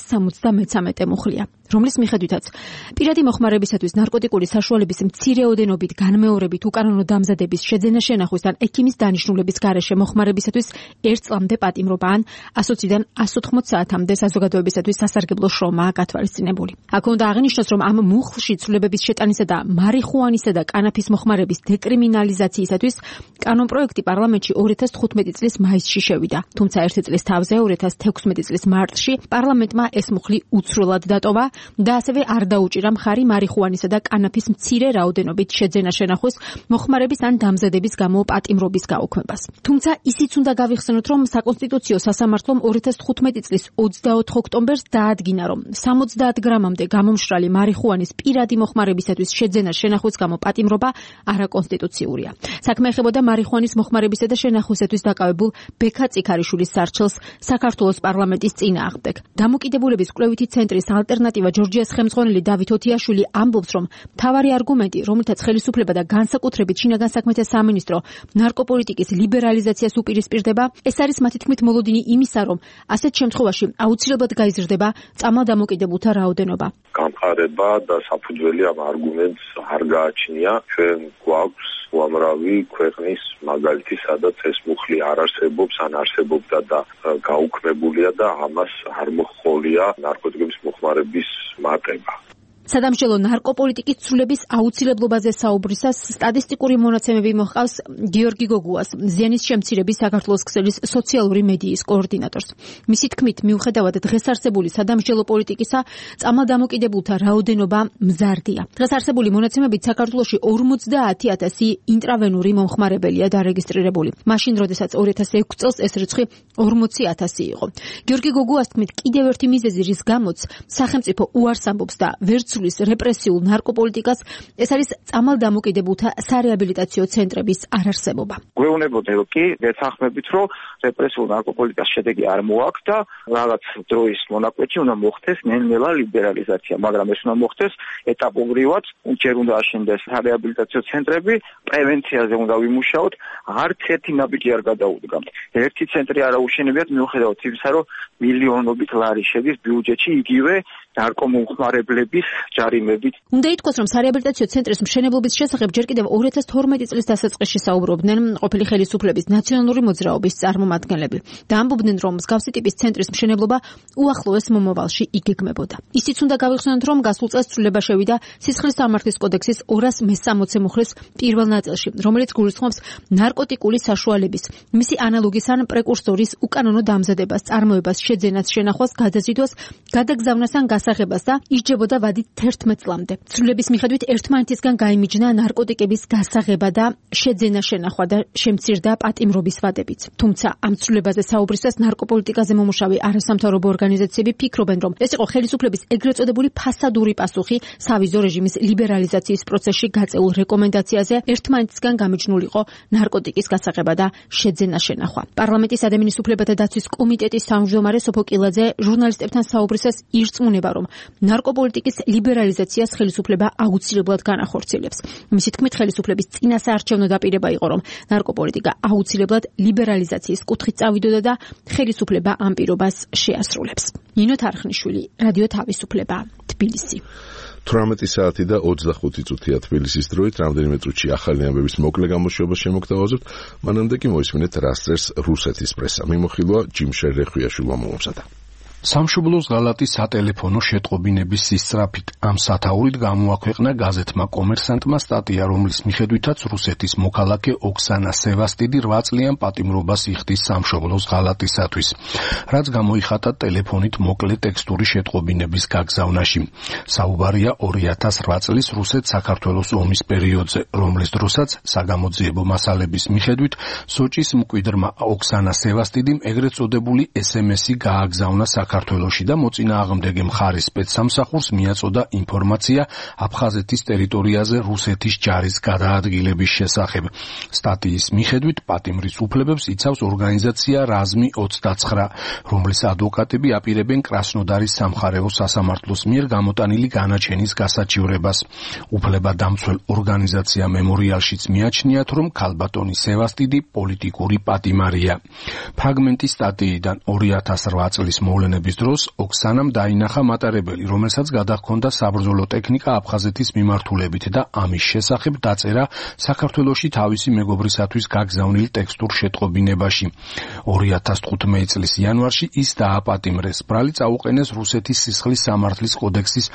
273 მუხლია, რომლის მიხედვითაც პირადი მოხმარებისათვის ნარკოტიკული საშუალების მცირეოდენობით განმეორებით უკანონო დამზადების შეძენა შენახვის ან ექიმის დანიშნულების გარეშე მოხმარებისათვის 1 წლამდე პატიმრობა ან 120-დან 180 საათამდე საზოგადოებისათვის სასარგებლო შრომაა გათვალისწინებული. აქ უნდა აღინიშნოს, რომ ამ მუხლში ცვლილებების შეტანისა და მარიხუანისა და კანაფის მოხმარების დეკრიმინალიზაციისათვის კანონპროექტი პარლამენტში 2015 წლის მაისში შევიდა. თუმცა ერთი წლის თავზე 2016 წლის მარტში პარლამენტმა ეს მუხლი უცვლელად დატოვა და ასევე არ დაუჭირა მხარი მარიხუანისა და კანაფის მცირე რაოდენობით შეძენა შენახვის მოხმარების ან დამზადების გამო პატიმრობის გაუქმებას. თუმცა ისიც უნდა გავიხსენოთ, რომ საკონსტიტუციო სასამართლომ 2015 წლის 24 ოქტომბერს დაადგინა, რომ 70 გრამამდე გამომშრალი მარიხუანის პირადი მოხმარებისათვის შეძენა შენახვის გამო პატიმრობა არაკონსტიტუციურია. საქმე ეხებოდა მარიხუანის მოხმარებისა და შენახვისათვის დაკავებულ ბექა წიქარიშვილის სარჩელს საქართველოს პარლამენტის წინააღმდეგ. დამოკიდებულების კვლევითი ცენტრის ალტერნატივა ჯორჯიას ხელმძღვანელი დავით ოთიაშვილი ამბობს, რომ მთავარი არგუმენტი, რომელთაც ხელისუფლება და განსაკუთრებით შინაგან საქმეთა სამინისტრო ნარკოპოლიტიკის ლიბერალიზაციას უპირისპირდება, ეს არის მათი თქმით მოლოდინი იმისა, რომ ასეთ შემთხვევაში აუცილებლად გაიზრდება წამალდამოკიდებულთა რაოდენობა. გამყარება და საფუძველი ამ არგუმენტს არ გააჩნია. ჩვენ გვაქვს უამრავი ქვეყნის მაგალითი, სადაც ეს მუხლი არ არსებობს, ან არსებობდა და გაუქმებულია და ამას არ მოჰყოლია ნარკოტიკების მოხმარების მატება. სადამსჯელო ნარკოპოლიტიკის ცვლილების აუცილებლობაზე საუბრისას სტატისტიკური მონაცემები მოჰყავს გიორგი გოგუას, ზიანის შემცირების საქართველოს ქსელის სოციალური მედიის კოორდინატორს. მისი თქმით, მიუხედავად დღეს არსებული სადამსჯელო პოლიტიკისა, წამალდამოკიდებულთა რაოდენობა მზარდია. დღეს არსებული მონაცემებით საქართველოში 50,000 ინტრავენური მომხმარებელია დარეგისტრირებული. მაშინ, როდესაც 2006 წელს ეს რიცხვი 40,000 იყო. გიორგი გოგუას თქმით, კიდევ ერთი მიზეზი, რის გამოც სახელმწიფო უარს ამბობს და ვერ ცვლის რეპრესიულ ნარკოპოლიტიკას, ეს არის წამალდამოკიდებულთა სარეაბილიტაციო ცენტრების არარსებობა. გვეუბნებოდი, რომ კი გეთანხმებით, რომ რეპრესიულ ნარკოპოლიტიკას შედეგი არ მოაქვს და რაღაც დროის მონაკვეთში უნდა მოხდეს ნელ-ნელა ლიბერალიზაცია, მაგრამ ეს უნდა მოხდეს ეტაპობრივად, ჯერ უნდა აშენდეს სარეაბილიტაციო ცენტრები, პრევენციაზე უნდა ვიმუშაოთ, არც ერთი ნაბიჯი არ გადაუდგამთ. ერთი ცენტრი არ აუშენებიათ, მიუხედავად იმისა, რომ მილიონობით ლარი შედის ბიუჯეტში იგივე ნარკომომხმარებლების ჯარიმებით. უნდა ითქვას, რომ სარეაბილიტაციო ცენტრის მშენებლობის შესახებ ჯერ კიდევ 2012 წლის დასაწყისში საუბრობდნენ ყოფილი ხელისუფლების ნაციონალური მოძრაობის წარმომადგენლები და ამბობდნენ, რომ მსგავსი ტიპის ცენტრის მშენებლობა უახლოეს მომავალში იგეგმებოდა. ისიც უნდა გავიხსენოთ, რომ გასულ წელს ცვლილება შევიდა სისხლის სამართლის კოდექსის 260 მუხლის პირველ ნაწილში, რომელიც გულისხმობს ნარკოტიკული საშუალების, მისი ანალოგის ან პრეკურსორის უკანონო დამზადებას, წარმოებას, შეძენას, შენახვას, გადაზიდვას, გადაგზავნას ან გასაღებას და ისჯებოდა ვადით 11 წლამდე. ცვლილების მიხედვით ერთმანეთისგან გაიმიჯნა ნარკოტიკების გასაღება და შეძენა, შენახვა და შემცირდა პატიმრობის ვადებიც. თუმცა ამ ცვლილებაზე საუბრისას ნარკოპოლიტიკაზე მომუშავე არასამთავრობო ორგანიზაციები ფიქრობენ, რომ ეს იყო ხელისუფლების ეგრეთ წოდებული ფასადური პასუხი სავიზო რეჟიმის ლიბერალიზაციის პროცესში გაწეულ რეკომენდაციაზე ერთმანეთისგან გამიჯნულიყო ნარკოტიკის გასაღება და შეძენა, შენახვა. პარლამენტის ადამიანის უფლებათა დაცვის კომიტეტის თავმჯდომარე სოფო კილაძე ჟურნალისტებთან საუბრისას ირწმუნება, რომ ნარკოპოლიტიკის ლიბერალიზაციას ხელისუფლება აუცილებლად განახორციელებს. მისი თქმით, ხელისუფლების წინასაარჩევნო დაპირება იყო, რომ ნარკოპოლიტიკა აუცილებლად ლიბერალიზაციის კუთხით წავიდოდა და ხელისუფლება ამ პირობას შეასრულებს. ნინო თარხნიშვილი, რადიო თავისუფლება, თბილისი. 18 საათი და 25 წუთია თბილისის დროით, რამდენიმე წუთში ახალი ამბების მოკლე გამოშვება შემოგთავაზებთ, მანამდე კი მოისმინეთ რას წერს რუსეთის პრესა. მიმოხილვა ჯიმშერ რეხვიაშვილმა მომსადა. სამშობლოს ღალატის სატელეფონო შეტყობინების სისწრაფით ამ სათაურით გამოაქვეყნა გაზეთმა კომერსანტმა სტატია, რომლის მიხედვითაც რუსეთის მოქალაქე ოქსანა სევასტიდი 8 წლიან პატიმრობას იხდის სამშობლოს ღალატისათვის, რაც გამოიხატა ტელეფონით მოკლე ტექსტური შეტყობინების გაგზავნაში. საუბარია 2008 წლის რუსეთ-საქართველოს ომის პერიოდზე, რომლის დროსაც საგამოძიებო მასალების მიხედვით სოჭის მკვიდრმა ოქსანა სევასტიდიმ ეგრეთ წოდებული SMS-ი გააგზავნა საქართველოში და მოწინააღმდეგე მხარის სპეცსამსახურს მიაწოდა ინფორმაცია აფხაზეთის ტერიტორიაზე რუსეთის ჯარის გადაადგილების შესახებ. სტატიის მიხედვით პატიმრის უფლებებს იცავს ორგანიზაცია რაზმი 29, რომლის ადვოკატები აპირებენ კრასნოდარის სამხარეო სასამართლოს მიერ გამოტანილი განაჩენის გასაჩივრებას. უფლებადამცველ ორგანიზაცია მემორიალშიც მიაჩნიათ, რომ ქალბატონი სევასტიდი პოლიტიკური პატიმარია. ფრაგმენტი სტატიიდან 2008 წლის მოვლენების დროს ოქსანამ დაინახა მატარებელი, რომელსაც გადაჰქონდა საბრძოლო ტექნიკა აფხაზეთის მიმართულებით და ამის შესახებ დაწერა საქართველოში თავისი მეგობრისათვის გაგზავნილ ტექსტურ შეტყობინებაში. 2015 წლის იანვარში ის დააპატიმრეს. ბრალი წაუყენეს რუსეთის სისხლის სამართლის კოდექსის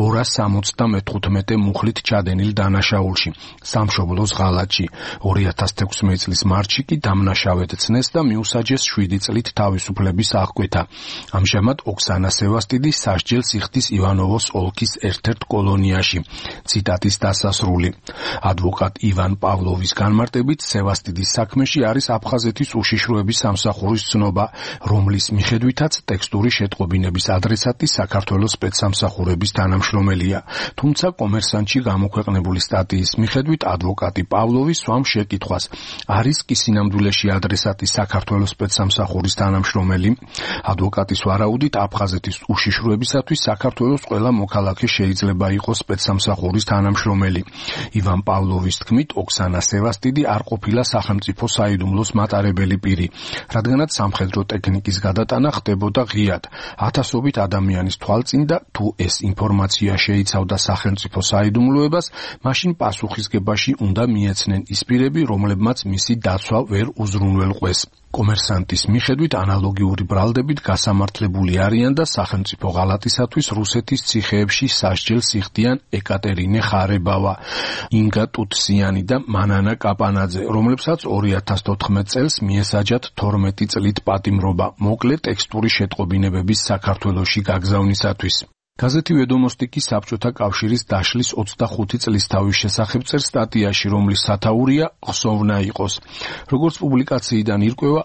275 მუხლით ჩადენილ დანაშაულში, სამშობლოს ღალატში. 2016 წლის მარტში კი დამნაშავედ ცნეს და მიუსაჯეს 7 წლით თავისუფლების აღკვეთა. ამჟამად ოქსანა სევასტიდი სასჯელს იხდის ივანოვოს ოლქის ერთ-ერთ კოლონიაში. ციტატის დასასრული. ადვოკატ ივან პავლოვის განმარტებით, სევასტიდის საქმეში არის აფხაზეთის უშიშროების სამსახურის ცნობა, რომლის მიხედვითაც ტექსტური შეტყობინების ადრესატი საქართველოს სპეცსამსახურების თანამშრომელია. თუმცა კომერსანტში გამოქვეყნებული სტატიის მიხედვით ადვოკატი პავლოვი სვამს შეკითხვას, არის კი სინამდვილეში ადრესატი საქართველოს სპეცსამსახურის თანამშრომელი? ადვოკატის ვარაუდით აფხაზეთის უშიშროებისათვის საქართველოს ყველა მოქალაქე შეიძლება იყოს სპეცსამსახურის თანამშრომელი. ივან პავლოვის თქმით, ოქსანა სევასტიდი არ ყოფილა სახელმწიფო საიდუმლოს მატარებელი პირი, რადგანაც სამხედრო ტექნიკის გადატანა ხდებოდა ღიად, ათასობით ადამიანის თვალწინ და თუ ეს ინფორმაცია შეიცავდა სახელმწიფო საიდუმლოებას, მაშინ პასუხისგებაში უნდა მიეცნენ ის პირები, რომლებმაც მისი დაცვა ვერ უზრუნველყვეს. კომერსანტის მიხედვით ანალოგიური ბრალდებით გასამართლებული არიან და სახელმწიფო ღალატისათვის რუსეთის ციხეებში სასჯელს იხდიან ეკატერინე ხარებავა, ინგა ტუტსიანი და მანანა კაპანაძე, რომლებსაც 2014 წელს მიესაჯათ 12 წლით პატიმრობა, მოკლე ტექსტური შეტყობინებების საქართველოში გაგზავნისათვის. გაზეთი ვედომოსტიკი საბჭოთა კავშირის დაშლის 25 წლის თავის შესახებ წერს სტატიაში, რომლის სათაურია ხსოვნა იყოს. როგორც პუბლიკაციიდან ირკვევა,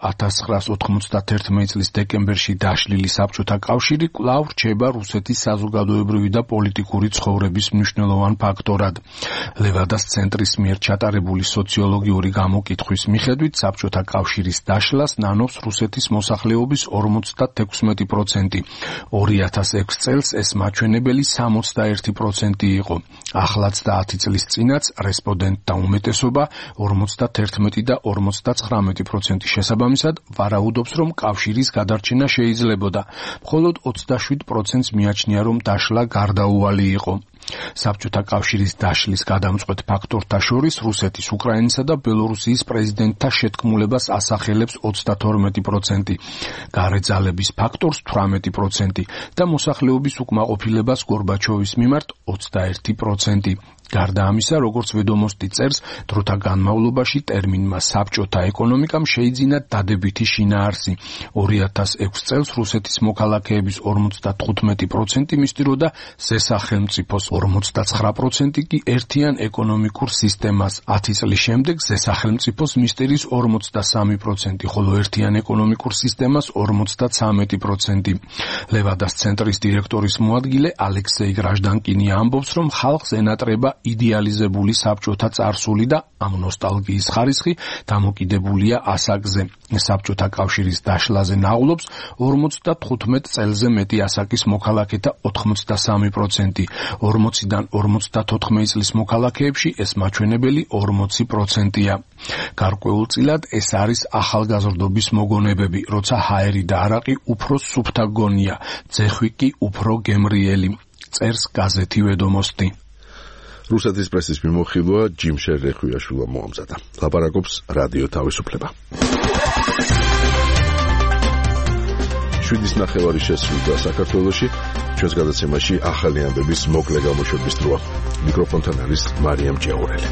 1991 წლის დეკემბერში დაშლილი საბჭოთა კავშირი კვლავ რჩება რუსეთის საზოგადოებრივი და პოლიტიკური ცხოვრების მნიშვნელოვან ფაქტორად. ლევადას ცენტრის მიერ ჩატარებული სოციოლოგიური გამოკითხვის მიხედვით, საბჭოთა კავშირის დაშლას ნანობს რუსეთის მოსახლეობის 56%. 2006 წელს ეს მაჩვენებელი 61% იყო. ახლაც და 10 წლის წინაც რესპონდენტთა უმეტესობა 51 და 59% შესაბამისად ვარაუდობს, რომ კავშირის გადარჩენა შეიძლებოდა. მხოლოდ 27%-ს მიაჩნია, რომ დაშლა გარდაუვალი იყო. საბჭოთა კავშირის დაშლის გადამწყვეტ ფაქტორთა შორის რუსეთის, უკრაინისა და ბელორუსიის პრეზიდენტთა შეთქმულებას ასახელებს 32%, გარეძალების ფაქტორს 18% და მოსახლეობის უკმაყოფილებას გორბაჩოვის მიმართ 21%. გარდა ამისა, როგორც ვედომოსტი წერს, დროთა განმავლობაში ტერმინმა საბჭოთა ეკონომიკამ შეიძინა დადებითი შინაარსი. 2006 წელს რუსეთის მოქალაქეების 55% მისდიროდა ზესახელმწიფოს, 49% კი ერთიან ეკონომიკურ სისტემას. 10 წლის შემდეგ ზესახელმწიფოს მისდირის 43%, ხოლო ერთიან ეკონომიკურ სისტემას 53%. ლევადას ცენტრის დირექტორის მოადგილე ალექსეი გრაჟდანკინი ამბობს, რომ ხალხს ენატრება იდეალიზებული საბჭოთა წარსული და ამ ნოსტალგიის ხარისხი დამოკიდებულია ასაკზე. საბჭოთა კავშირის დაშლაზე ნაღლობს 55 წელზე მეტი ასაკის მოქალაქეთა 83%, 40-დან 54 წლის მოქალაქეებში ეს მაჩვენებელი 40%-ია. გარკვეულწილად ეს არის ახალგაზრდობის მოგონებები, როცა ჰაერი და არაყი უფრო სუფთა გონია, ძეხვი კი უფრო გემრიელი, წერს გაზეთი ვედომოსტი. რუსეთის პრესის მიმოხილვა ჯიმშერ რეხვიაშვილმა მოამზადა. ლაპარაკობს რადიო თავისუფლება. 7:09 შესრულდა საქართველოში. ჩვენს გადაცემაში ახალი ამბების მოკლე გამოშვების დროა. მიკროფონთან არის მარიამ ჭეაურელი.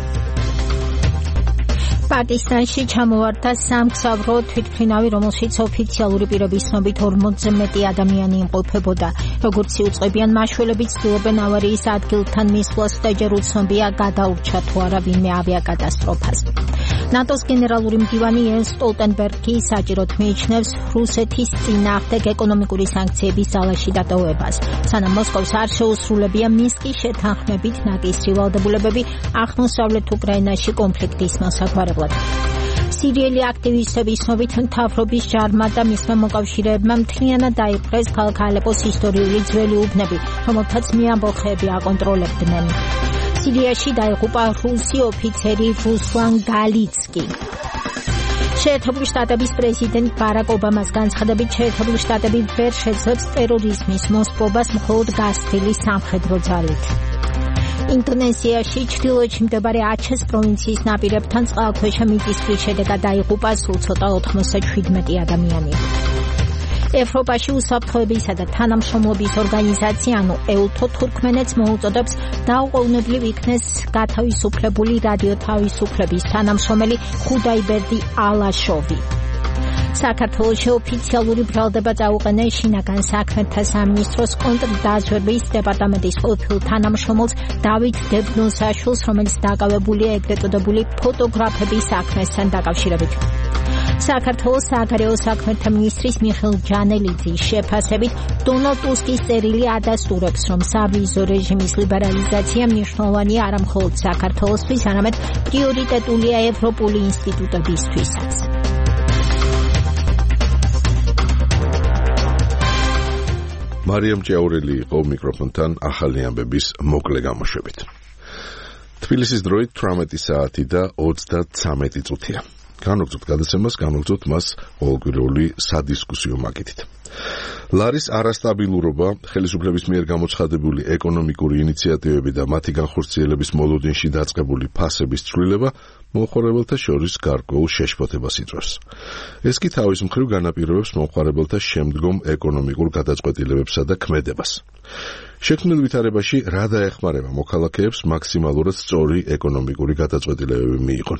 პაკისტანში ჩამოვარდა სამგზავრო თვითმფრინავი, რომელშიც ოფიციალური პირების ცნობით 40-ზე მეტი ადამიანი იმყოფებოდა. როგორც იუწყებიან მაშველები, ცდილობენ ავარიის ადგილთან მისვლას და ჯერ უცნობია გადაურჩა თუ არა ვინმე ავიაკატასტროფას. ნატოს გენერალური მდივანი იენს სტოლტენბერგი საჭიროდ მიიჩნევს რუსეთის წინააღმდეგ ეკონომიკური სანქციების ძალაში დატოვებას. სანამ მოსკოვს არ შეუსრულებია მინსკის შეთანხმებით ნაკისრი ვალდებულებები აღმოსავლეთ უკრაინაში კონფლიქტის მოსაგვარებლად. სირიელი აქტივისტების ცნობით მთავრობის ჯარმა და მისმა მოკავშირეებმა მთლიანად დაიპყრეს ქალაქ ალეპოს ისტორიული ძველი უბნები, რომელთაც მეამბოხეები აკონტროლებდნენ. სირიაში დაიღუპა რუსი ოფიცერი რუსლან გალიცკი. შეერთებული შტატების პრეზიდენტ ბარაკ ობამას განცხადებით, შეერთებული შტატები ვერ შეძლებს ტერორიზმის მოსპობას მხოლოდ გასცდილი სამხედრო ძალით. ინდონეზიაში ჩრდილოეთში მდებარე აჩეს პროვინციის ნაპირებთან წყალქვეშა მიწისძვრის შედეგად დაიღუპა სულ ცოტა 97 ადამიანი. ევროპაში უსაფრთხოებისა და თანამშრომლობის ორგანიზაცია, ანუ EUTO თურქმენეთს მოუწოდებს დაუყოვნებლივ იქნეს გათავისუფლებული რადიო თავისუფლების თანამშრომელი ხუდაიბერდი ალაშოვი. საქართველოში ოფიციალური ბრალდება წაუყენეს შინაგან საქმეთა სამინისტროს კონტრდაზვერვის დეპარტამენტის ყოფილ თანამშრომელს დავით დებნოსაშვილს, რომელიც დაკავებულია ეგრეთ წოდებული ფოტოგრაფების საქმესთან დაკავშირებით. საქართველოს საგარეო საქმეთა მინისტრის მიხეილ ჯანელიძის შეფასებით, დონალდ ტუსკის წერილი ადასტურებს, რომ სავიზო რეჟიმის ლიბერალიზაცია მნიშვნელოვანია არა მხოლოდ საქართველოსთვის, არამედ პრიორიტეტულია ევროპული ინსტიტუტებისთვისაც. მარიამ ჭეაურელი იყო მიკროფონთან ახალი ამბების მოკლე გამოშვებით. თბილისის დროით 18 საათი და 33 წუთია. განვაგრძოთ გადაცემას, განვაგრძოთ მას ყოველკვირეული სადისკუსიო მაგიდით. ლარის არასტაბილურობა, ხელისუფლების მიერ გამოცხადებული ეკონომიკური ინიციატივები და მათი განხორციელების მოლოდინში დაწყებული ფასების ცვლილება მომხმარებელთა შორის გარკვეულ შეშფოთებას იწვევს. ეს კი თავის მხრივ განაპირობებს მომხმარებელთა შემდგომ ეკონომიკურ გადაწყვეტილებებსა და ქმედებას. შექმნილ ვითარებაში რა დაეხმარება მოქალაქეებს მაქსიმალურად სწორი ეკონომიკური გადაწყვეტილებები მიიღონ.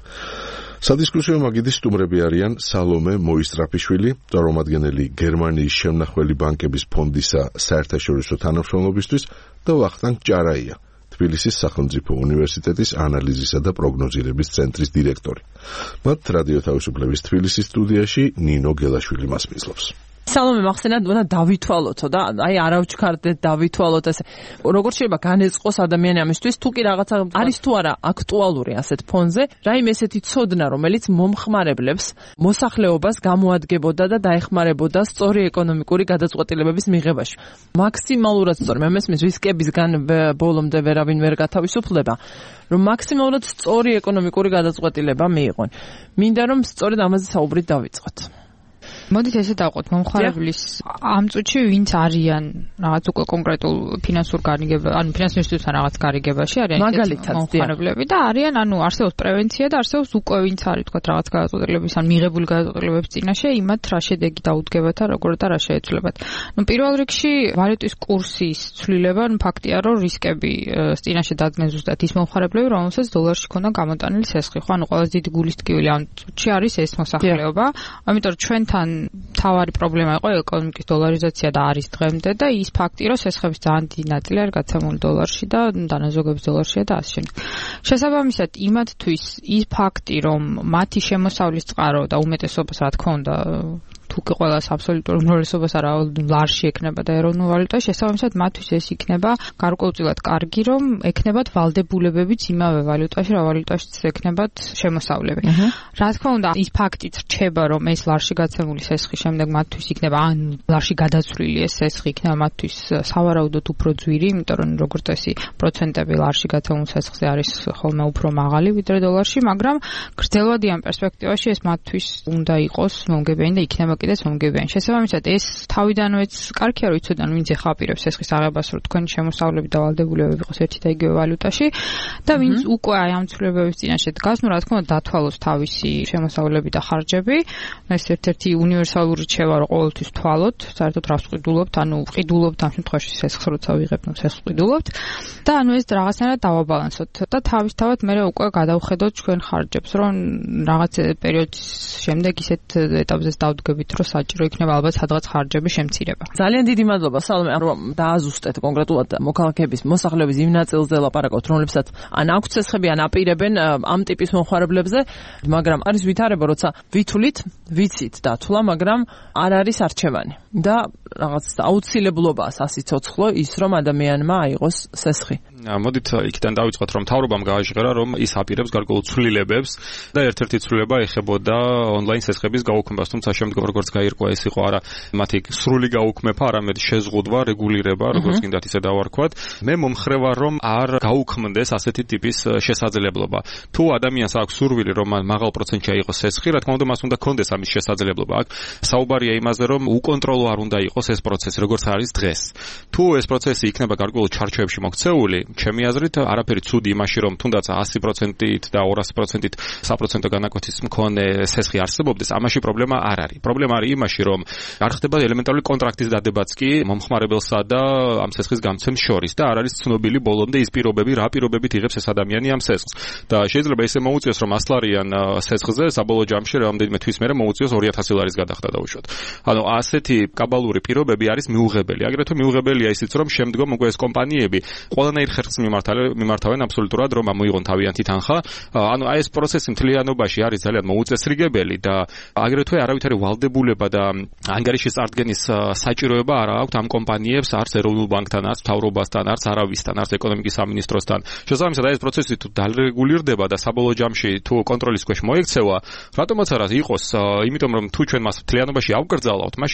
სადისკუსიო მაგიდის სტუმრები არიან სალომე მოისტრაფიშვილი, წარმომადგენელი გერმანიის შემნახველი ბანკების ფონდისა საერთაშორისო თანამშრომლობისთვის და ვახტანგ ჭარაია, თბილისის სახელმწიფო უნივერსიტეტის ანალიზისა და პროგნოზირების ცენტრის დირექტორი. მათ რადიო თავისუფლების თბილისის სტუდიაში ნინო გელაშვილი მასპინძლობს. სალომე, მახსენად უნდა დავითვალოთო და აი არავჩქარდეთ დავითვალოთ ესე. როგორ შეიძლება განეწყოს ადამიანი ამისთვის, თუ კი რაღაცა არის თუ არა აქტუალური ასეთ ფონზე, რაიმე ესეთი ცოდნა, რომელიც მომხმარებლებს მოსახლეობას გამოადგებოდა და დაეხმარებოდა სწორი ეკონომიკური გადაწყვეტილებების მიღებაში. მაქსიმალურად სწორი, მე მესმის რისკებისგან ბოლომდე ვერავინ ვერ გათავისუფლდება, რომ მაქსიმალურად სწორი ეკონომიკური გადაწყვეტილება მიიღონ. მინდა რომ სწორედ ამაზე საუბრით დავიწყოთ. მოდით ესე დავყოთ მომხმარებლის ამ წუთში ვინც არიან რაღაც უკვე კონკრეტულ ფინანსურ გარიგებაში, ანუ ფინანსურ ინსტიტუტთან რაღაც გარიგებაში არიან მომხმარებლები და არიან, ანუ არსებობს პრევენცია და არსებობს უკვე ვინც არის თქვა რაღაც გადაწყვეტილების ან მიღებული გადაწყვეტილებების წინაშე, იმათ რა შედეგი დაუდგებათ და როგორ და რა შეეცვლებათ. ნუ პირველ რიგში ვალუტის კურსის ცვლილება, ნუ ფაქტია, რომ რისკები წინაშე დადგნენ ზუსტად ის მომხმარებლები, რომელსაც დოლარში ქონდა გამოტანილი სესხი. ხო, ანუ ყველაზე დიდი გულის ტკივილი ამ წუთში არის ეს მოსახლეობა. ამიტომ ჩვენთან თავარი პრობლემა იყო ეკონომიკის დოლარიზაცია და არის დღემდე და ის ფაქტი, რომ სესხების ძალიან დიდი ნაწილი არის გაცემული დოლარში და დანაზოგების დოლარშია და ასე შემდეგ. შესაბამისად, იმათთვის ის ფაქტი, რომ მათი შემოსავლის წყარო და უმეტესობას რა თქმა უნდა თუკი ყველას აბსოლუტურ უმრავლესობას არა ლარში ექნება და ეროვნულ ვალუტაში, შესაბამისად მათთვის ეს იქნება გარკვეულწილად კარგი, რომ ექნებათ ვალდებულებებიც იმავე ვალუტაში, რა ვალუტაშიც ექნებათ შემოსავლები. რა თქმა უნდა, ის ფაქტიც რჩება, რომ ეს ლარში გაცემული სესხი შემდეგ მათთვის იქნება, ან ლარში გადაცვლილი ეს სესხი იქნება მათთვის სავარაუდოდ უფრო ძვირი, იმიტომ რომ როგორც წესი პროცენტები ლარში გაცემულ სესხზე არის ხოლმე უფრო მაღალი ვიდრე დოლარში, მაგრამ გრძელვადიან პერსპექტივაში ეს მათთვის უნდა იყოს მომგებიანი და იქნება კიდეც მომგებიანი. შესაბამისად, ეს თავიდანვეც კარგია, რომ იცოდან ვინც ეხაპირებს სესხის აღებას, რომ თქვენი შემოსავლები და ვალდებულებები იყოს ერთი და იგივე ვალუტაში და ვინც უკვე აი ამ ცვლილებების წინაშე დგას, ნუ რა თქმა უნდა დათვალოს თავისი შემოსავლები და ხარჯები. ეს ერთ-ერთი უნივერსალური რჩევა, რომ ყოველთვის თვალოთ, საერთოდ რას ვყიდულობთ, ანუ ვყიდულობთ ამ შემთხვევაში სესხს, როცა ვიღებთ, ნუ სესხს ვყიდულობთ და ანუ ეს რაღაცნაირად დავაბალანსოთ და თავისთავად მე უკვე გადავხედოთ ჩვენ ხარჯებს, რომ რაღაც პერიოდის შემდეგ ისეთ ეტაპზეც დავდგებით, რომ საჭირო იქნება ალბათ სადღაც ხარჯების შემცირება. ძალიან დიდი მადლობა სალომე, რომ დააზუსტეთ კონკრეტულად მოქალაქეების მოსახლეობის იმ ნაწილზე ლაპარაკობთ, რომლებსაც ან აქვთ სესხები, ან აპირებენ ამ ტიპის მომხმარებლებზე, მაგრამ არის ვითარება, როცა ვითვლით, ვიცით დათვლა, მაგრამ არ არის არჩევანი და რაღაც აუცილებლობაა სასიცოცხლო ის, რომ ადამიანმა აიღოს სესხი. მოდით იქიდან დავიწყოთ, რომ მთავრობამ გააჟღერა, რომ ის აპირებს გარკვეულ ცვლილებებს და ერთ-ერთი ცვლილება ეხებოდა ონლაინ სესხების გაუქმებას, თუმცა შემდგომ როგორც გაირკვა, ეს იყო არა მათი სრული გაუქმება, არამედ შეზღუდვა, რეგულირება, როგორც გინდათ ისე დავარქვათ. მე მომხრე ვარ, რომ არ გაუქმდეს ასეთი ტიპის შესაძლებლობა. თუ ადამიანს აქვს სურვილი, რომ მაღალ პროცენტში აიღოს სესხი, რა თქმა უნდა, მას უნდა კონდეს ამის შესაძლებლობა. აქ საუბარია იმაზე, რომ უკონტროლო არ უნდა იყოს ეს პროცესი, როგორც არის დღეს. თუ ეს პროცესი იქნება გარკვეულ ჩარჩოებში მოქცეული, ჩემი აზრით, არაფერი ცუდი იმაში, რომ თუნდაც 100%-ით და 200%-ით საპროცენტო განაკვეთის მქონე სესხი არსებობდეს, ამაში პრობლემა არ არის. პრობლემა არის იმაში, რომ არ ხდება ელემენტარული კონტრაქტის დადებაც კი მომხმარებელსა და ამ სესხის გამცემს შორის და არ არის ცნობილი ბოლომდე ის პირობები, რა პირობებით იღებს ეს ადამიანი ამ სესხს. და შეიძლება ისე მოუწიოს, რომ 100 ლარიან სესხზე საბოლოო ჯამში რამდენიმე თვის მერე მოუწიოს 2000 ლარის გადახდა დაუშვათ. ანუ ასეთი კაბალური პირობები არის მიუღებელი. აგრეთვე მიუღებელია ისიც, რომ შემდგომ უკვე ეს კომპანიები ყველანაირ ხერხს მიმართავენ აბსოლუტურად, რომ ამოიღონ თავიანთი თანხა. ანუ აი ეს პროცესი მთლიანობაში არის ძალიან მოუწესრიგებელი და აგრეთვე არავითარი ვალდებულება და ანგარიშის წარდგენის საჭიროება არ აქვს ამ კომპანიებს, არც ეროვნულ ბანკთან, არც მთავრობასთან, არც არავისთან, არც ეკონომიკის სამინისტროსთან. შესაბამისად, აი ეს პროცესი თუ დარეგულირდება და საბოლოო ჯამში თუ კონტროლის ქვეშ მოექცევა, რატომაც არა იყოს, იმიტომ რომ თუ ჩვენ მას მთლიანობაში ავკრძალავთ, მაშინ უბრალოდ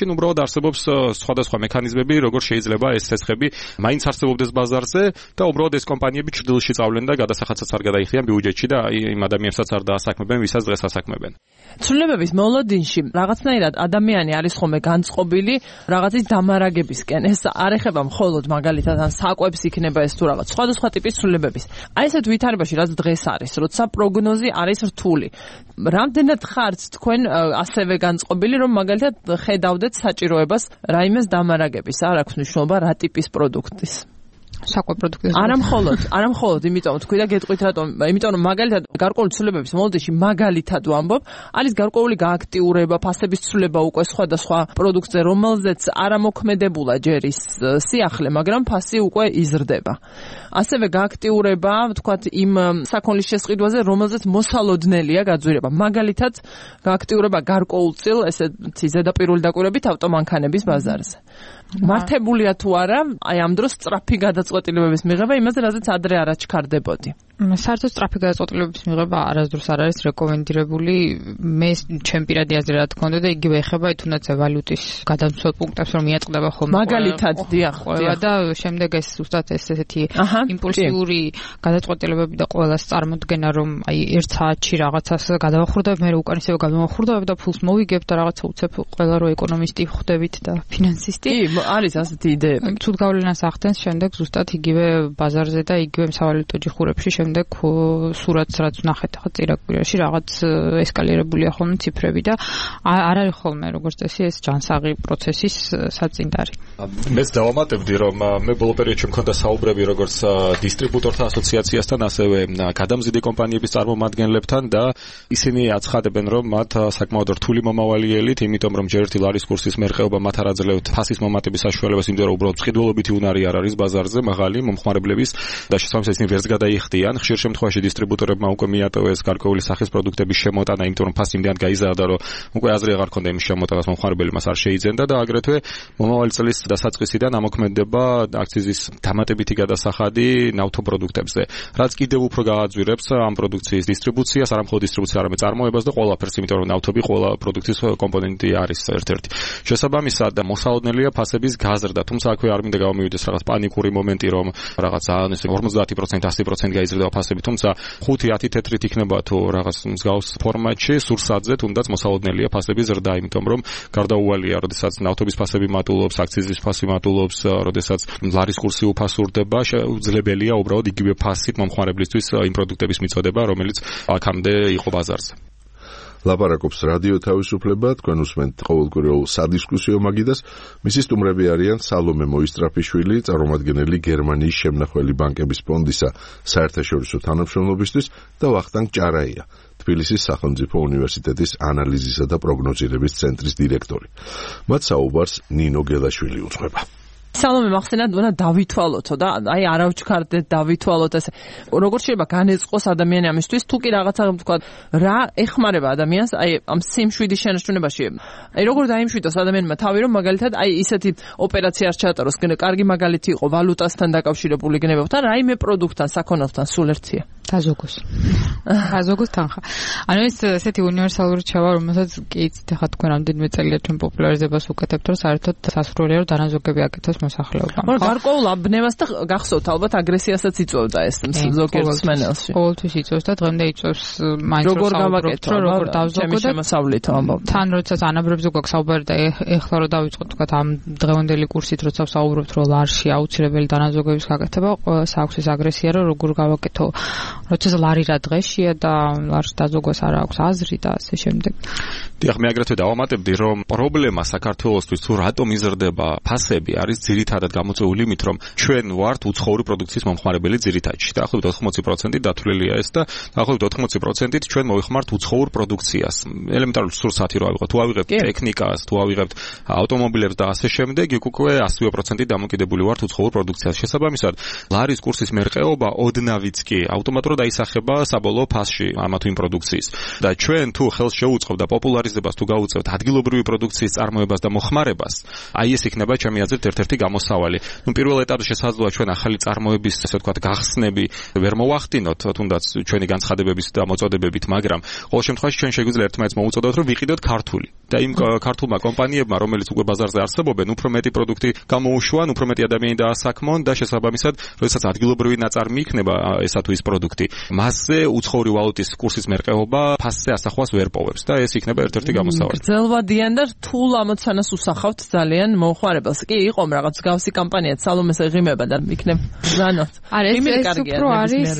არსებობს სხვადასხვა მექანიზმები, როგორ შეიძლება ეს ცეცხლები მაინც არსებობდეს ბაზარზე და უბრალოდ ეს კომპანიები ჭრილში წავლენ და გადასახადსაც არ გადაიხდიან ბიუჯეტში და იმ ადამიანებსაც არ დაასაქმებენ, ვისაც დღეს ასაქმებენ. ცვლილებების მოლოდინში რაღაცნაირად ადამიანი არის ხოლმე განწყობილი რაღაცის დამარაგებისკენ. ეს არ ეხება მხოლოდ მაგალითად ან საკვებს იქნება ეს თუ რაღაც სხვადასხვა ტიპის ცვლილებების. აი ესეთ ვითარებაში რაც დღეს არის, როცა პროგნოზი არის რთული. რამდენად ხართ თქვენ ასევე განწყობილი, რომ მაგალითად ხედავდეთ საჭიროებას რაიმეს დამარაგების, არ აქვს მნიშვნელობა რა ტიპის პროდუქტის? საკვებ პროდუქტის. არა მხოლოდ, იმიტომ თქვი და გეტყვით რატომ? იმიტომ რომ მაგალითად გარკვეული ცვლილებების მოლოდინში მაგალითად ვამბობ, არის გარკვეული გააქტიურება, ფასების ცვლილება უკვე სხვადასხვა პროდუქტზე, რომელზეც არამოქმედებულა ჯერ ის სიახლე, მაგრამ ფასი უკვე იზრდება. ასევე გააქტიურება, ვთქვათ, იმ საქონლის შესყიდვაზე, რომელზეც მოსალოდნელია გაძვირება. მაგალითად, გააქტიურება გარკვეულწილ, ესეთი ზედაპირული დაკვირვებით ავტომანქანების ბაზარზე. მართებულია თუ არა, აი ამ დროს სწრაფი გადაწყვეტილებების მიღება იმაზე, რაზეც ადრე არ აჩქარდებოდი. საერთოდ სწრაფი გადაწყვეტილებების მიღება არასდროს არ არის რეკომენდირებული. მე ჩემ პირადი აზრი რა თქმა უნდა და იგივე ეხება თუნდაც ვალუტის გადამცველ პუნქტებს, რომ მიაწყდება ხოლმე. მაგალითად, დიახ, და შემდეგ ეს ზუსტად ესეთი იმპულსიური გადაწყვეტილებები და ყოველას წარმოდგენა, რომ აი ერთ საათში რაღაცას გადავახურდებ, მე უკან ისევ გადავახურდებ და ფულს მოვიგებ და რაღაცა უცებ ყველა რო ეკონომისტი ხვდებით და ფინანსისტი. კი, არის ასეთი იდეები. ცუდ გავლენას ახდენს შემდეგ ზუსტად იგივე ბაზარზე და იგივე სავალუტო ჯიხურებში შემდეგ სურათს რაც ვნახეთ ახლა წირაკბირაში რაღაც ესკალირებულია ხოლმე ციფრები და არ არის ხოლმე როგორც წესი ეს ჯანსაღი პროცესის საწინდარი. მეც დავამატებდი რომ მე ბოლო პერიოდში მქონდა საუბრები როგორც დისტრიბუტორთა ასოციაციასთან ასევე გადამზიდი კომპანიების წარმომადგენლებთან და ისინი აცხადებენ რომ მათ საკმაოდ რთული მომავალი ელით, იმიტომ რომ ჯერ ერთი ლარის კურსის მერყეობა მათ არ აძლევთ ფასის მომატების საშუალებას, იმიტომ რომ უბრალოდ მყიდველობითი უნარი არ არის ბაზარზე მაღალი მომხმარებლების და შესაბამისად ისინი ვერც გადაიხდიან. ხშირ შემთხვევაში დისტრიბუტორებმა უკვე მიატოვეს გარკვეული სახის პროდუქტების შემოტანა, იმიტომ რომ ფასი იმდენად გაიზარდა, რომ უკვე აზრი აღარ ქონდა იმის შემოტანას მომხმარებელი მას არ შეიძენდა და აგრეთვე მომავალი წლის დასაწყისიდან ამოქმედება აქციზის დამატებითი გადასახადი ნავთობ პროდუქტებზე, რაც კიდევ უფრო გააძვირებს ამ პროდუქციის დისტრიბუციას, არა მხოლოდ დისტრიბუციას, არამედ წარმოებას და ყველაფერს, იმიტომ რომ ნავთობი ყველა პროდუქტის კომპონენტი არის ერთ-ერთი. შესაბამისად და მოსალოდნელია ფასების გაზრდა, თუმცა აქვე არ მინდა გამომივიდეს რაღაც პანიკური მომენტი, რომ რაღაც 50%, 100% გაიზრდება ფასები, თუმცა 5-10 თეთრით იქნება თუ რაღაც მსგავს ფორმატში, სურსათზე თუნდაც მოსალოდნელია ფასების ზრდა, იმიტომ რომ გარდაუვალია, როდესაც ნავთობის ფასები მატულობს, აქციზის ფასი მატულობს, როდესაც ლარის კურსი უფასურდება, შეუძლებელია უბრალოდ იგივე ფასით მომხმარებლისთვის იმ პროდუქტების მიწოდება, რომელიც აქამდე იყო ბაზარზე. ლაპარაკობს რადიო თავისუფლება, თქვენ უსმენთ ყოველკვირეულ სადისკუსიო მაგიდას. მისი სტუმრები არიან სალომე მოისტრაფიშვილი, წარმომადგენელი გერმანიის შემნახველი ბანკების ფონდისა საერთაშორისო თანამშრომლობისთვის და ვახტანგ ჭარაია, თბილისის სახელმწიფო უნივერსიტეტის ანალიზისა და პროგნოზირების ცენტრის დირექტორი. მათ საუბარს ნინო გელაშვილი უძღვება. სალომე მახსენად უნდა დავითვალოთო და აი არავჩქარდეთ დავითვალოთ ესე როგორ შეიძლება განეწყოს ადამიანი ამისთვის თუ კი რაღაცა თქვა რა ეხმარება ადამიანს აი ამ სიმშვიდის შენარჩუნებაში აი როგორ დაიმშვიდოს ადამიანმა თავი რომ მაგალითად აი ისეთი ოპერაცია არ ჩაატაროს კარგი მაგალითი იყო ვალუტასთან დაკავშირებული გნებებთან რაიმე პროდუქტთან საქონელთან სულ ერთია დაზოგოს თანხა ანუ ეს ესეთი უნივერსალური რჩევა რომელსაც კი იცით ახლა თქვენ რამდენიმე წელია ჩვენ პოპულარიზებას უკეთებთ რომ საერთოდ სასურველია რომ დანაზოგები აკეთოს მოსახლეობამ. გარკვეულ აბნევას და გახსოვთ ალბათ აგრესიასაც იწვევდა ეს ზოგიერთ სმენელში. ყოველთვის იწვევს და დღემდე იწვევს მაინც როგორ გავაკეთო როგორ დავზოგო და შემოსავლითო ამბობ. თან როდესაც ანაბრებზე გვაქვს საუბარი და ეხლა რომ დავიწყოთ თქვათ ამ დღევანდელი კურსით როცა ვსაუბრობთ რომ ლარში აუცილებელი დანაზოგების გაკეთება ყოველს აქვს ეს აგრესია რომ როგორ გავაკეთო როცა ლარი რა დღეშია და ლარში დაზოგვას არ აქვს აზრი და ასე შემდეგ. დიახ, მე აგრეთვე დავამატებდი რომ პრობლემა საქართველოსთვის თუ რატომ იზრდება ფასები არის ძირითადად გამოწვეული იმით, რომ ჩვენ ვართ უცხოური პროდუქციის მომხმარებელი ძირითადში. დაახლოებით 80% დათვლილია ეს და დაახლოებით 80%-ით ჩვენ მოიხმართ უცხოურ პროდუქციას. ელემენტარული სურსათი რო ავიღოთ, თუ ავიღებთ ტექნიკას, თუ ავიღებთ ავტომობილებს და ასე შემდეგ, იქ უკვე 100% დამოკიდებული ვართ უცხოურ პროდუქციას. შესაბამისად, ლარის კურსის მერყეობა ოდნავიც კი ავტომატურად აისახება საბოლოო ფასში ამა თუ იმ პროდუქციის. და ჩვენ თუ ხელს შევუწყობთ და პოპულარიზებას თუ გაუწევთ ადგილობრივი პროდუქციის წარმოებას და მოხმარებას, აი ეს იქნება ჩემი აზრით ერთ-ერთი გამოსავალი. პირველ ეტაპზე შესაძლოა ჩვენ ახალი წარმოების, ასე ვთქვათ, გახსნები ვერ მოვახდინოთ, თუნდაც ჩვენი განცხადებების და მოწოდებებით, მაგრამ ყოველ შემთხვევაში ჩვენ შეგვიძლია ერთმანეთს მოუწოდოთ, რომ ვიყიდოთ ქართული. და იმ ქართულმა კომპანიებმა, რომელიც უკვე ბაზარზე არსებობენ, უფრო მეტი პროდუქტი გამოუშვან, უფრო მეტი ადამიანი დაასაქმონ და შესაბამისად, როდესაც ადგილობრივი ნაწარმი იქნება ესა თუ ის პროდუქტი, მასზე უცხოური ვალუტის კურსის მერყეობა ფასზე ასახვას ვერ პოვებს და ეს იქნება ერთ-ერთი გამოსავალი. გრძელვადიან და რთულ ამოცანას usახავთ ძალიან მომხმარებელს. კი, იყო რაღაც გავსი კამპანია, სალომეს ეღიმება და იქნებ ბრძანოთ. არის ეს უფრო არის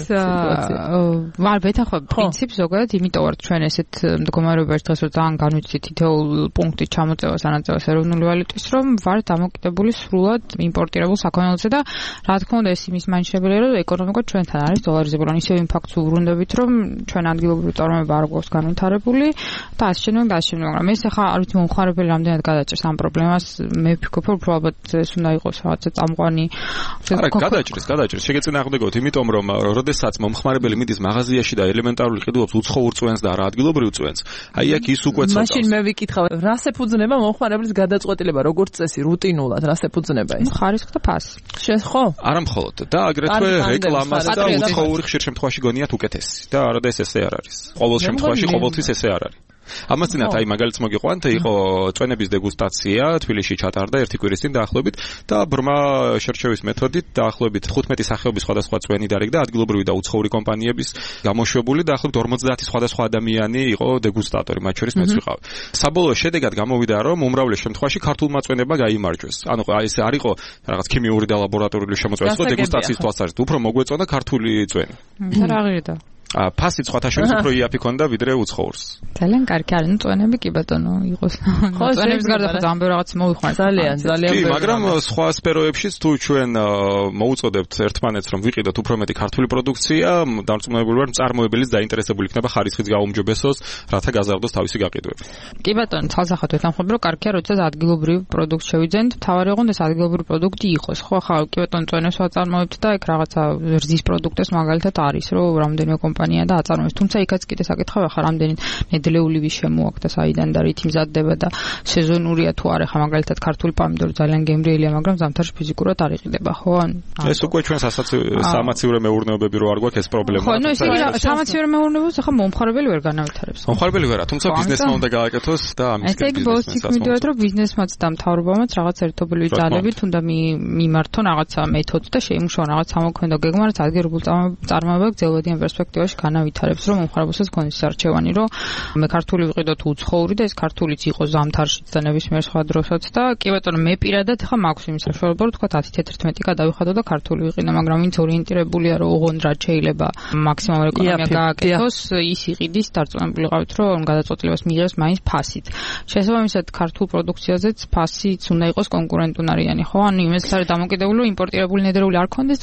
ვარ ვეთახებ პრინციპს ზოგადად, იმიტომ რომ ჩვენ ესეთ მდგომარეობაში დღეს რომ ძალიან განვიცდით თითოეულ პუნქტი ჩამოწევას ანაწევას ეროვნული ვალუტის, რომ ვარ დამოკიდებული სრულად იმპორტირებულ საქონელზე და რა თქმა უნდა ეს იმის მაინშებელია, რომ ეკონომიკა ჩვენთან არის დოლარიზებული. ისევ იმ ფაქტს უბრუნდებით, რომ ჩვენ ადგილობრივი წარმოება არ გვაქვს განვითარებული და ასე შემდეგ და ასე შემდეგ. მაგრამ ეს ახლა არ ვიცი მომხმარებელი რამდენად გადაჭერს ამ პრობლემას. მე ვფიქრობ, რომ ალბათ ეს უნდა იყოს რაღაცა წამყვანი. არა, გადაჭერს. შეგეწინააღმდეგოთ, იმიტომ რომ როდესაც მომხმარებელი მიდის მაღაზიაში და ელემენტარული ყიდულობს უცხოურ წვენს და არა ადგილობრივ წვენს, აი აქ ის უკვე ცოტა. მაშინ მე ვიკითხავ, რას ეფუძნება მომხმარებლის გადაწყვეტილება, როგორც წესი, რუტინულად, რას ეფუძნება ეს? ხარისხი და ფასი. ხო? არა მხოლოდ და აგრეთვე რეკლამას და უცხოური ხშირ შემთხვევაში გონიათ უკეთესი და არადა ესე არ არის. ყოველ შემთხვევაში ყოველთვის ესე არ არის. ამას წინათ აი მაგალითს მოგიყვანთ, იყო წვენების დეგუსტაცია თბილისში ჩატარდა ერთი კვირის წინ დაახლოებით და ბრმა შერჩევის მეთოდით დაახლოებით 15 სახეობის სხვადასხვა წვენი დარიგდა ადგილობრივი და უცხოური კომპანიების გამოშვებული და დაახლოებით 50 სხვადასხვა ადამიანი იყო დეგუსტატორი, მათ შორის მეც ვიყავ. საბოლოო შედეგად გამოვიდა, რომ უმრავლეს შემთხვევაში ქართულმა წვენებმა გაიმარჯვეს. ანუ ეს არ იყო რაღაც ქიმიური და ლაბორატორიული შემოწმება, ხო დეგუსტაციის თვალსაზრისით, უფრო მოგვეწონა ქართული წვენი. რა ღირდა? ფასი სხვათა შორის უფრო იაფი ქონდა ვიდრე უცხოურს. ძალიან კარგი არის, წვენები კი ბატონო იყოს. წვენების გარდა ხო ძალიან ბევრი რაღაც მოვიხმართ. ძალიან კი, მაგრამ სხვა სფეროებშიც თუ ჩვენ მოუწოდებთ ერთმანეთს რომ ვიყიდოთ უფრო მეტი ქართული პროდუქცია, დარწმუნებული ვარ, წარმოებელიც დაინტერესებული იქნება ხარისხიც გაუმჯობესოს, რათა გაზარდოს თავისი გაყიდვები. კი ბატონო, თვალსახად ვეთანხმები, რომ კარგია, როდესაც ადგილობრივი პროდუქტი შევიძენთ, თავარი ოღონდ ეს ადგილობრივი პროდუქტი იყოს. ხო, ხა კი ბატონო, წვენებს ვაწარმოებთ და ეგ რაღაცა რძის პროდუქტებს მაგალითად არის, რომ რამდენიმე კომპანია და აწარმოებს. თუმცა იქაც კიდე საკითხია, ხა რამდენი ნედლეულივი შემოაქვს და საიდან და რითი მზადდება და სეზონურია თუ არა, ხა მაგალითად ქართული პომიდორი ძალიან გემრიელია, მაგრამ ზამთარში ფიზიკურად არ იყიდება, ხო? ეს უკვე ჩვენ სამაცივრო მეურნეობები რო არ გვაქვს ეს პრობლემა. ხო, ნუ ეს სამაცივრო მეურნეობებს ახლა მომხმარებელი ვერ განავითარებს. მომხმარებელი ვერა, თუმცა ბიზნესმა უნდა გააკეთოს და ამის ბიზნესს მივიდოდ, რომ ბიზნესმაც და მთავრობამაც რაღაც ერთობლივი ძალებით უნდა მიმართონ რაღაცა მეთოდს და შეიმუშაონ რაღაც სამოქმედო გეგმა, რაც ადგილობრივ წარმოებებს გრძელვადიან პერსპექტივაში განავითარებს, რომ მომხმარებელსაც გქონდეს არჩევანი, რომ მე ქართული ვიყიდოთ უცხოური და ეს ქართულიც იყოს ზამთარშიც და ნებისმიერ სხვა დროსაც და კი ბატონო მე პირადად ხა მაქვს იმის საშუალება, რომ თქვა 10-11 გადავიხადო და ქართული ვიყიდო, მაგრამ ვინც ორიენტირებულია, რომ ოღონდ რაც შეიძლება მაქსიმალურ ეკონომია გააკეთოს, ის იყიდის, დარწმუნებული ვიყავით, რომ გადაწყვეტილებას მიიღებს მაინც ფასით. შესაბამისად ქართულ პროდუქციაზეც ფასიც უნდა იყოს კონკურენტუნარიანი, ხო? ანუ იმას არის დამოკიდებული, რომ იმპორტირებული ნედრეული არ ქონდეს და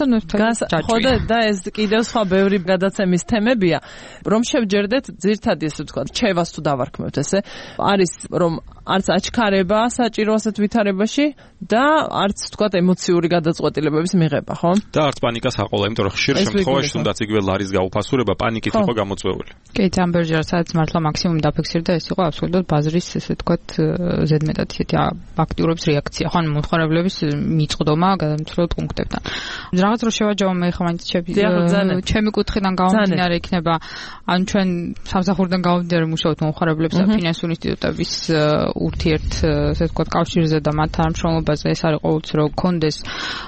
ხო და ეს კიდევ სხვა ბევრი გადაცემის თემებია, რომ შევჯერდეთ ძირთადი ესე ვთქვათ, ჩევას თუ დავარქმევთ ესე, არის რომ არც აჩქარება საჭირო ასეთ ვითარებაში და არც ვთქვათ ემოციური გადაწყვეტილებების მიღება, ხო? და არც პანიკას აყოლა, იმიტომ რომ ხშირ შემთხვევაში თუნდაც იგივე ლარის გაუფასურება პანიკით იყო გამოწვეული. კი, ამბერჯერ სადაც მართლა მაქსიმუმ დაფიქსირდა, ეს იყო აბსოლუტურად ბაზრის ესე ვთქვათ ზედმეტად ისეთი აქტიურობის რეაქცია, ხო, მომხმარებლების მიწყდომა გადამცვლელ პუნქტებთან. რაღაც რო შევაჯამა მე ხა მაინც ჩემი კუთხიდან გამომდინარე იქნება, ან ჩვენ სამსახურიდან გამომდინარე მუშაობთ მომხმარებლებს და ფინანსური ინსტიტუტების ურთიერთ ესე ვთქვათ კავშირზე და მათთან მშრომლობაზე ეს არის ყოველთვის რომ გქონდეს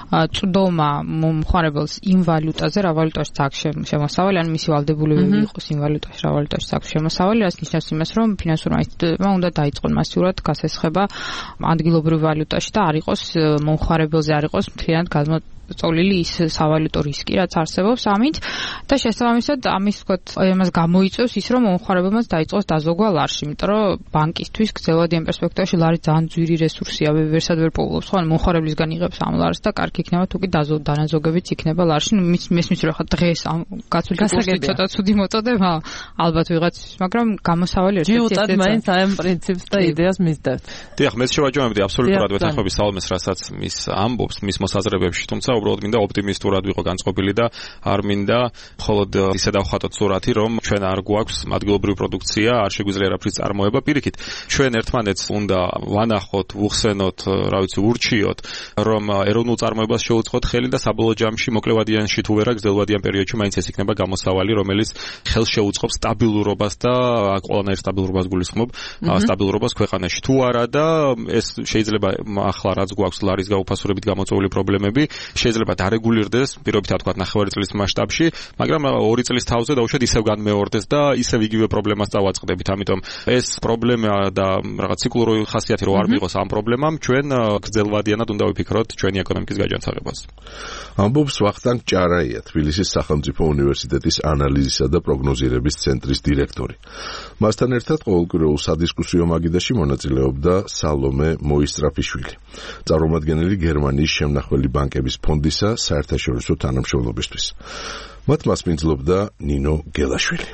წვდომა მომხმარებელს იმ ვალუტაზე, რა ვალუტაში აქვს შემოსავალი, ან მისი ვალდებულებები იყოს იმ ვალუტაში, რა ვალუტაში აქვს შემოსავალი, რაც ნიშნავს იმას, რომ ფინანსურმა ინსტიტუტებმა უნდა დაიწყონ მასიურად გასესხება ადგილობრივ ვალუტაში და არ იყოს მომხმარებელზე არ იყოს მთლიანად წოლილი ის სავალუტო რისკი, რაც არსებობს ამით და შესაბამისად ამის ვთქვათ ამას გამოიწვევს ის, რომ მომხმარებელმა დაიწყოს დაზოგვა ლარში, იმიტომ რომ ბანკისთვის გრძელვადიან პერსპექტივაში ლარი ძალიან ძვირი რესურსია, ვერსად ვერ პოულობს, ხო, მომხმარებლისგან იღებს ამ ლარს და კარგი იქნება თუ კი დანაზოგებიც იქნება ლარში. ნუ მესმის რომ ხა დღეს ამ გაცვლილი კურსი ცოტა ცუდი მოწოდება, ალბათ ვიღაცის, მაგრამ გამოსავალი ერთ-ერთი მაინც ამ პრინციპს და იდეას მისდევთ. დიახ, მე შევაჯამებდი აბსოლუტურად ვეთანხმები სალომეს, რასაც მის ამბობს, მის მოსაზრებებში, თუმცა უბრალოდ მინდა ოპტიმისტურად ვიყო განწყობილი და არ მინდა მხოლოდ ისე დავხატოთ სურათი, რომ ჩვენ არ გვაქვს ადგილობრივი პროდუქცია მწუხია, არ შეგვიძლია არაფრის წარმოება. პირიქით, ჩვენ ერთმანეთს უნდა ვანახოთ, ვუხსენოთ, რა ვიცი, ურჩიოთ, რომ ეროვნულ წარმოებას შეუწყოთ ხელი და საბოლოო ჯამში მოკლევადიანში თუ ვერა გრძელვადიან პერიოდში მაინც ეს იქნება გამოსავალი, რომელიც ხელს შეუწყობს სტაბილურობას და ყველანაირ სტაბილურობას გულისხმობ, სტაბილურობას ქვეყანაში. თუ არა და ეს შეიძლება ახლა რაც გვაქვს ლარის გაუფასურებით გამოწვეული პრობლემები, შეიძლება დარეგულირდეს, პირობითად თქვა ნახევარი წლის მასშტაბში, მაგრამ 2 წლის თავზე დაუშვათ ისევ განმეორდეს და ისევ იგივე პრობლემას წავაწყდებით. ამიტომ ეს პრობლემა და რაღაც ციკლური ხასიათი რო არ მიიღოს ამ პრობლემამ, ჩვენ გრძელვადიანად უნდა ვიფიქროთ ჩვენი ეკონომიკის გაჯანსაღებას. ამბობს ვახტანგ ჭარაია, თბილისის სახელმწიფო უნივერსიტეტის ანალიზისა და პროგნოზირების ცენტრის დირექტორი. მასთან ერთად ყოველკვირეულ სადისკუსიო მაგიდაში მონაწილეობდა სალომე მოისტრაფიშვილი, წარმომადგენელი გერმანიის შემნახველი ბანკების ფონდისა საერთაშორისო თანამშრომლობისთვის. მათ მასპინძლობდა ნინო გელაშვილი.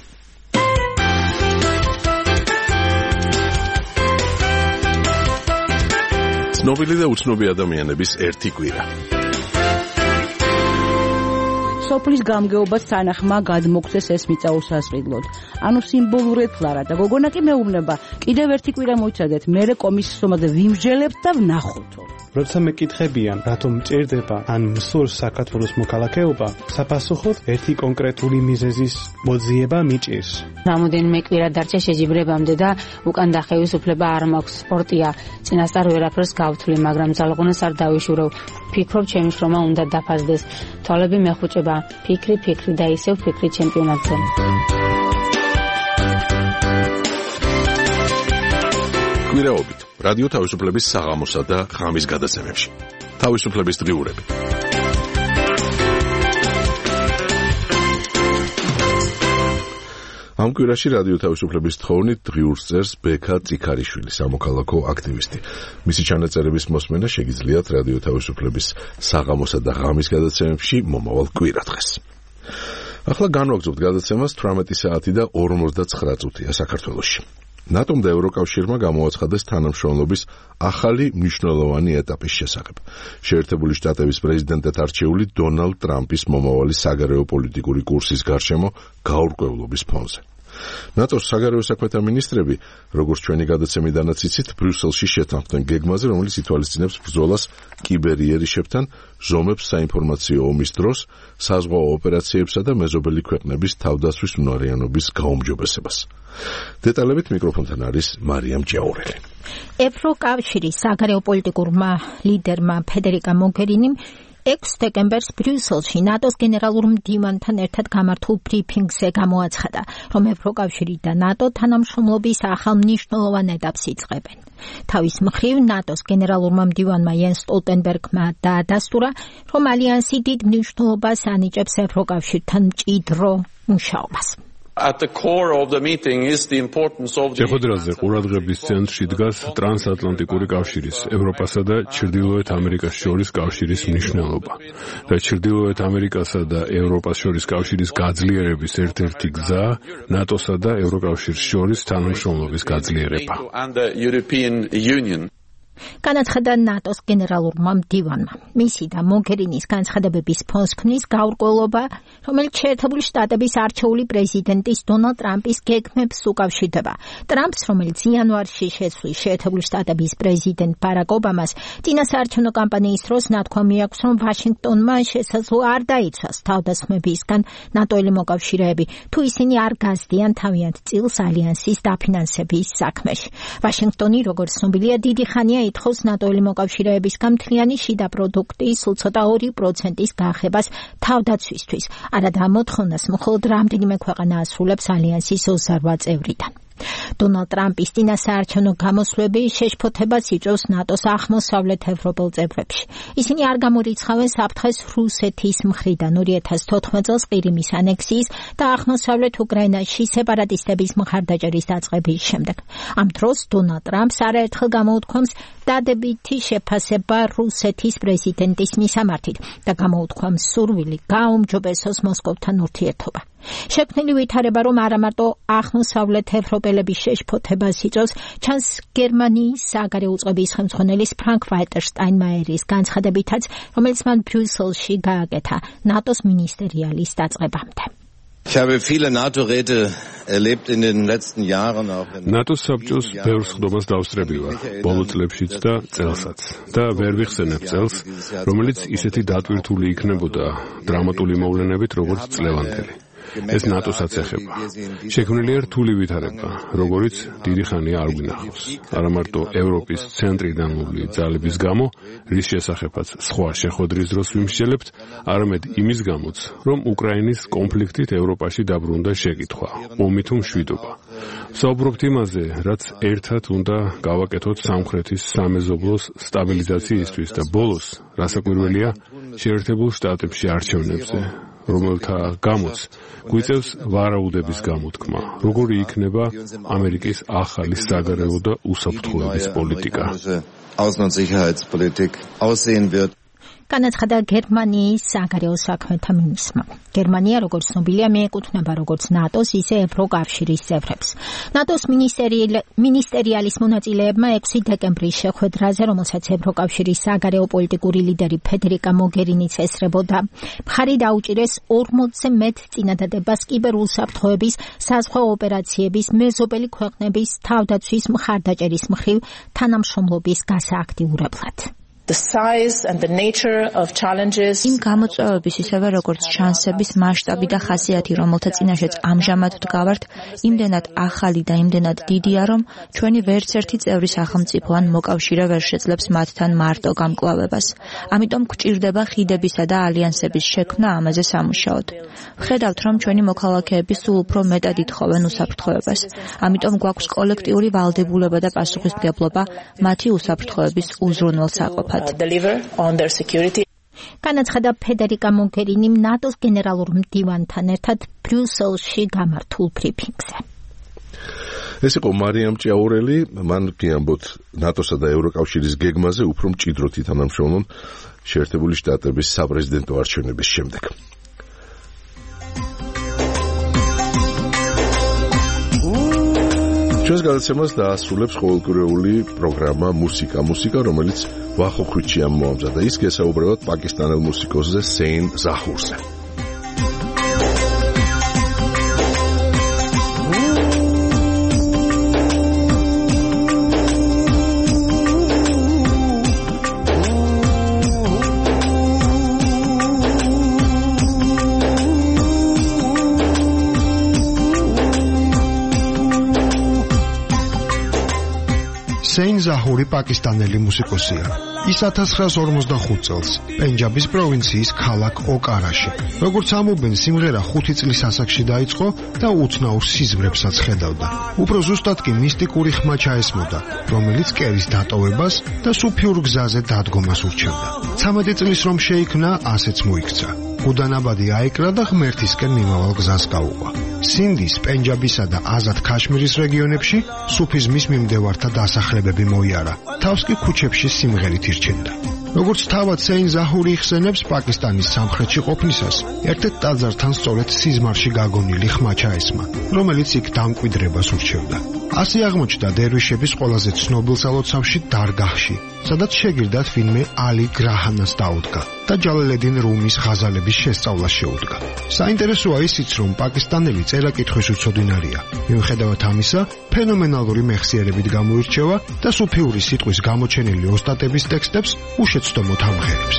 ცნობილი და უცნობი ადამიანების ერთი კვირა. სოფლის გამგეობას თანახმა გადმოგცეს ეს მიწა უსასყიდლოდ. ანუ სიმბოლურად ფლარა და გოგონა კი მეუბნება, კიდევ ერთი კვირა მოიცადეთ, მერე კომისიის ომაზე ვიმსჯელებთ და ვნახოთო. როცა მეკითხებიან, რატომ მჭირდება ან მსურს საქართველოს მოქალაქეობა, საფასუხოდ ერთი კონკრეტული მიზეზის მოძიება მიჭირს. რამოდენიმე კვირა დარჩა შეჯიბრებამდე და უკან დახევის უფლება არ მაქვს. სპორტია, წინასწარ ვერაფერს გავთვლი, მაგრამ ძალღონას არ დავიშურავ. ფიქრობ, ჩემი შრომა უნდა დაფასდეს. თვალები მეხუჭება, ფიქრი და ისევ ფიქრი ჩემპიონატზე. კვირაობით რადიო თავისუფლების საღამოსა და ღამის გადაცემებში. თავისუფლების დღიურები. ამ კვირაში რადიო თავისუფლების თხოვნით დღიურს წერს ბექა წიქარიშვილი, სამოქალაქო აქტივისტი. მისი ჩანაწერების მოსმენა შეგიძლიათ რადიო თავისუფლების საღამოსა და ღამის გადაცემებში მომავალ კვირადღეს. ახლა განვაგრძობთ გადაცემას 18 საათი და 59 წუთია საქართველოში. ნატომ და ევროკავშირმა გამოაცხადეს თანამშრომლობის ახალი მნიშვნელოვანი ეტაპის შესახებ. შეერთებული შტატების პრეზიდენტად არჩეული დონალდ ტრამპის მომავალი საგარეო პოლიტიკური კურსის გარშემო გაურკვევლობის ფონზე. ნატოს საგარეო საქმეთა მინისტრები, როგორც ჩვენი გადაცემიდანაც იცით, ბრიუსელში შეთანხმდნენ გეგმაზე, რომელიც ითვალისწინებს ბრძოლას კიბერიერიშებთან, ზომებს საინფორმაციო ომის დროს, საზღვაო ოპერაციებსა და მეზობელი ქვეყნების თავდაცვის უნარიანობის გაუმჯობესებას. დეტალებით მიკროფონთან არის მარიამ ჭაურელი. ევროკავშირის საგარეო პოლიტიკურმა ლიდერმა ფედერიკა მოგერინიმ 6 დეკემბერს ბრიუსელში ნატოს გენერალურ მდივანთან ერთად გამართულ ბრიფინგზე გამოაცხადა, რომ ევროკავშირი და ნატო თანამშრომლობის ახალ მნიშვნელოვან ეტაპს იწყებენ. თავის მხრივ ნატოს გენერალურმა მდივანმა იენს სტოლტენბერგმა დაადასტურა, რომ ალიანსი დიდ მნიშვნელობას ანიჭებს ევროკავშირთან მჭიდრო მუშაობას. At the core of the meeting is the importance of the შეხვედრაზე ყურადღების ცენტრში დგას ტრანსატლანტიკური კავშირის, ევროპასა და ჩრდილოეთ ამერიკას შორის კავშირის მნიშვნელობა. და ჩრდილოეთ ამერიკასა და ევროპას შორის კავშირის გაძლიერების ერთ-ერთი გზა ნატოსა და ევროკავშირის შორის თანამშრომლობის გაძლიერება. განაცხადა ნატოს გენერალურმა მდივანმა. მისი და მოგერინის განცხადებების ფონს ქმნის გაურკვევლობა, რომელიც შეერთებული შტატების არჩეული პრეზიდენტის დონალდ ტრამპის გეგმებს უკავშირდება. ტრამპს, რომელიც იანვარში შეცვლის შეერთებული შტატების პრეზიდენტ ბარაკ ობამას, წინასაარჩევნო კამპანიის დროს ნათქვამი აქვს, რომ ვაშინგტონმა შესაძლოა არ დაიცვას თავდასხმებისგან ნატოელი მოკავშირეები, თუ ისინი არ გაზდიან თავიანთ წილს ალიანსის დაფინანსების საქმეში. ვაშინგტონი, როგორც ცნობილია, დიდი ხანია ითხოვს ნატოელი მოკავშირეებისგან მთლიანი შიდა პროდუქტის სულ ცოტა 2%-ის გახებას თავდაცვისთვის. არადა ამ მოთხოვნას მხოლოდ რამდენიმე ქვეყანა ასრულებს ალიანსის 28 წევრიდან. დონალდ ტრამპის წინასაარჩევნო გამოსვლები შეშფოთებას იწვევს ნატოს აღმოსავლეთ ევროპელ წევრებში. ისინი არ გამორიცხავენ საფრთხეს რუსეთის მხრიდან 2014 წელს ყირიმის ანექსიის და აღმოსავლეთ უკრაინაში სეპარატისტების მხარდაჭერის დაწყების შემდეგ. ამ დროს დონალდ ტრამპს არაერთხელ გამოუთქვამს დადებითი შეფასება რუსეთის პრეზიდენტის მისამართით და გამოუთქვამს სურვილი გააუმჯობესოს მოსკოვთან ურთიერთობა. შექმნილი ვითარება, რომ არა მარტო აღმოსავლეთ ევროპელების შეშფოთებას იწვევს, ჩანს გერმანიის საგარეო უწყების ხელმძღვანელის ფრანკ-ვალტერ შტაინმაიერის განცხადებითაც, რომელიც მან ბრიუსელში გააკეთა ნატოს მინისტერიალის დაწყებამდე. Ich habe viele NATO-Räte erlebt in den letzten Jahren auch in NATO საბჭოს ბევრ ხდომას დავსწრები ვარ ბოლო წლებშიც და წელსაც და ვერ ვიხსენებ წელს რომელიც ისეთი დატვირთული იქნებოდა დრამატული მოვლენებით როგორც წლევანდელი ეს ნატოსაც ეხება შექმნილია რთული ვითარება როგორიც დიდი ხანია არ გვინახავს არა მარტო ევროპის ცენტრიდანული ძალების გამო რის შესახებაც სხვა შეხვედრის დროს ვიმსჯელებთ არამედ იმის გამოც რომ უკრაინის კონფლიქტით ევროპაში დაბრუნდა შეკითხვა ომი თუ მშვიდობა საუბრობთ იმაზე რაც ერთად უნდა გავაკეთოთ სამხრეთის სამეზობლოს სტაბილიზაციისთვის და ბოლოს რასაკვირველია შეერთებულ შტატებში არჩევნებზე რომელთა გამოც გვიწევს ვარაუდების გამოთქმა როგორი იქნება ამერიკის ახალი საგარეო და უსაფრთხოების პოლიტიკა Außen- und Sicherheitspolitik aussehen wird. განაცხადა გერმანიის საგარეო საქმეთა მინისტრმა. გერმანია, როგორც ცნობილია, მიეკუთვნება როგორც ნატოს, ისე ევროკავშირის წევრებს. ნატოს მინისტერიალის მონაწილეებმა 6 დეკემბრის შეხვედრაზე, რომელსაც ევროკავშირის საგარეო პოლიტიკური ლიდერი ფედერიკა მოგერინიც ესწრებოდა, მხარი დაუჭირეს 40-ზე მეტ წინადადებას კიბერუსაფრთხოების, საზღვაო ოპერაციების, მეზობელი ქვეყნების თავდაცვის მხარდაჭერის მხრივ თანამშრომლობის გასააქტიურებლად. იმ გამოწვევების ისევე როგორც შანსების მასშტაბი და ხასიათი, რომელთა წინაშეც ამჟამად ვდგავართ, იმდენად ახალი და იმდენად დიდია, რომ ჩვენი ვერცერთი წევრი სახელმწიფო ან მოკავშირე ვერ შეძლებს მათთან მარტო გამკლავებას. ამიტომ გვჭირდება ხიდებისა და ალიანსების შექმნა ამაზე სამუშაოდ. ვხედავთ, რომ ჩვენი მოქალაქეები სულ უფრო მეტად ითხოვენ უსაფრთხოებას. ამიტომ გვაქვს კოლექტიური ვალდებულება და პასუხისმგებლობა მათი უსაფრთხოების უზრუნველსაყოფად. განაცხადა ფედერიკა მოგერინიმ ნატოს გენერალურ მდივანთან ერთად ბრიუსელში გამართულ ბრიფინგზე. ეს იყო მარიამ ჭიაურელი, მან გიამბოთ ნატოსა და ევროკავშირის გეგმაზე უფრო მჭიდროდ ითანამშრომლონ შეერთებული შტატების საპრეზიდენტო არჩევნების შემდეგ. ჩვენს გადაცემას დაასრულებს ყოველკვირეული პროგრამა მუსიკა, რომელიც ვახო ხვიჩიამ მოამზადა. ის გესაუბრებათ პაკისტანელ მუსიკოსზე სეინ ზაჰურზე. სეინ ზაჰური პაკისტანელი მუსიკოსია. ის 1945 წელს პენჯაბის პროვინციის ქალაქ ოკარაში. როგორც ამობენ, სიმღერა 5 წლის ასაკში დაიწყო და უცნაურ სიზმრებსაც ხედავდა. უფრო ზუსტად კი მისტიკური ხმა ჩაესმოდა, რომელიც კერის დატოვებას და სუფიურ გზაზე დადგომას ურჩევდა. 13 წლის რომ შეიქმნა, ასეც მოიქცა. გუდანაბადი აიკრა და ღმერთისკენ მიმავალ გზას გაუყვა. სინდის, პენჯაბისა და აზად ქაშმირის რეგიონებში სუფიზმის მიმდევართა დასახლებები მოიარა. თავს კი ქუჩებში სიმღერით ირჩენდა. როგორც თავად სეინ ზაჰური იხსენებს, პაკისტანის სამხრეთში ყოფნისას ერთ-ერთ ტაძართან სწორედ სიზმარში გაგონილი ხმა ჩაესმა, რომელიც იქ დამკვიდრებას ურჩევდა. ასე აღმოჩნდა დერვიშების ყველაზე ცნობილ სალოცავში დარგაჰში, სადაც შეგირდად ვინმე ალი გრაჰანას დაუდგა და ჯალალედინ რუმის ღაზალების შესწავლას შეუდგა. საინტერესოა ისიც, რომ პაკისტანელი წერა-კითხვის უცოდინარია. მიუხედავად ამისა, ფენომენალური მეხსიერებით გამოირჩევა და სუფიური სიტყვის გამოჩენილი ოსტატების ტექსტებს უშეცდომოდ ამღერებს.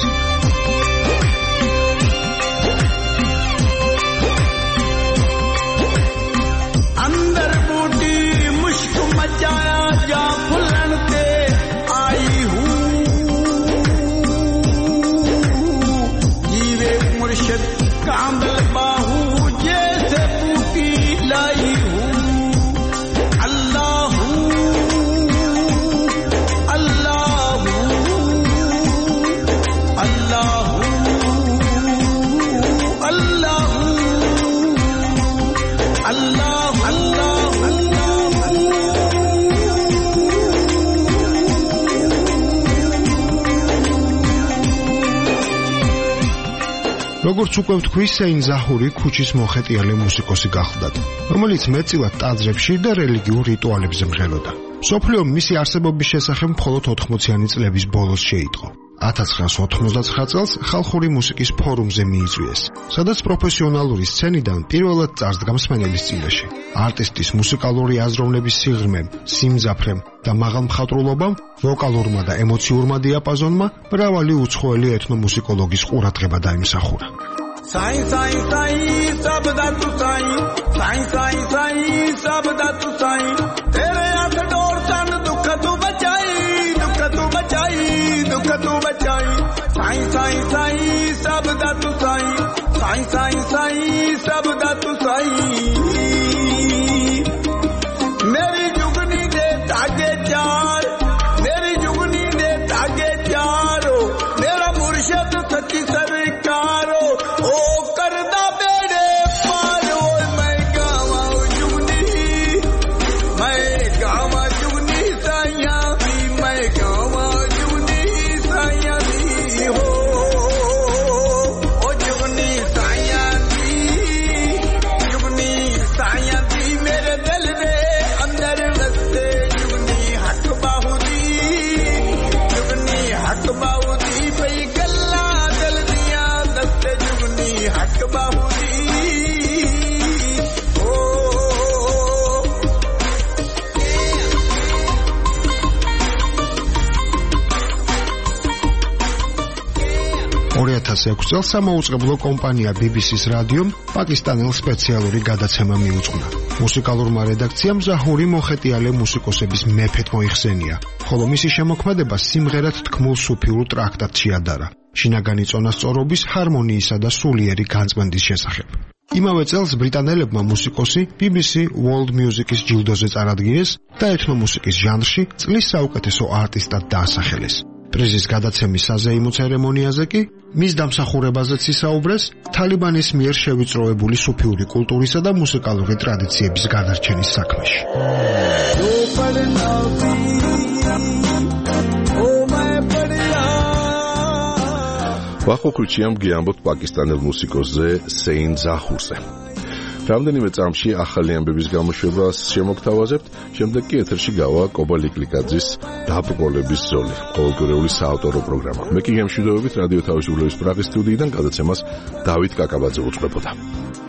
როგორც უკვე ვთქვი, სეინ ზაჰური ქუჩის მოხეტიალე მუსიკოსი გახლდათ, რომელიც მეტწილად ტაძრებში და რელიგიურ რიტუალებზე მღეროდა. მსოფლიო მისი არსებობის შესახებ მხოლოდ 80-იანი წლების ბოლოს შეიტყო. 1999 წელს ხალხური მუსიკის ფორუმზე მიიწვიეს, სადაც პროფესიონალური სცენიდან პირველად წარსდგა მსმენელის წინაშე. არტისტის მუსიკალური აზროვნების სიღრმემ, სიმძაფრემ და მაღალმხატვრულობამ, ვოკალურმა და ემოციურმა დიაპაზონმა მრავალი უცხოელი ეთნომუსიკოლოგის ყურადღება დაიმსახურა. साईं साईं साईं सब दा तू साईं साईं साईं साईं सब दा तू साईं तेरे हाथ डोर सन दुख तू बचाई साईं साईं साईं सब दा तू साईं साईं साईं साईं सब दा तू साईं मेरी जुगनी दे धागे चार मेरी जुगनी दे धागे चारो मेरा मुर्शिद सच्ची सरकारो ओ करदा बेड़े पारो मैं गावा जुगनी साइया मैं गावा जुगनी साइया दी हो ओ जुगनी साइया दी मेरे दिल दे अंदर वसते जुगनी हक बाहु दी पई गल्ला दिल दिया दस्ते जुगनी हक बाहु दी ओ 2006 წელს სამაუწყებლო კომპანია BBC-ს რადიომ პაკისტანელ სპეციალური გადაცემა მიუძღვნა. მუსიკალურმა რედაქციამ ზაჰური მოხეტიალე მუსიკოსების მეფედ მოიხსენია, ხოლო მისი შემოქმედება სიმღერად თქმულ სუფიურ ტრაქტატში ადარა, შინაგანი წონასწორობის, ჰარმონიისა და სულიერი განწმენდის შესახებ. იმავე წელს ბრიტანელებმა მუსიკოსი BBC World Music-ის ჯილდოზე წარადგინეს და ეთნომუსიკის ჟანრში წლის საუკეთესო არტისტად დაასახელეს. პრიზის გადაცემის საზეიმო ცერემონიაზე კი მის დამსახურებაზეც ისაუბრეს თალიბანის მიერ შევიწროებული სუფიური კულტურისა და მუსიკალური ტრადიციების გადარჩენის საქმეში. ვახოქუჩიამ გიამბოთ პაკისტანელ მუსიკოსზე სეინ ზაჰურზე. რამდენიმე წამში ახალი ამბების გამოშვებას შემოგთავაზებთ, შემდეგ კი ეთერში გავა კობა ლიკლიკაძის დაბრკოლების ზოლი, ყოველკვირეული საავტორო პროგრამა. მე კი გემშვიდობებით რადიო თავისუფლების პრაღის სტუდიიდან გადაცემას დავით კაკაბაძე უწყებოდა.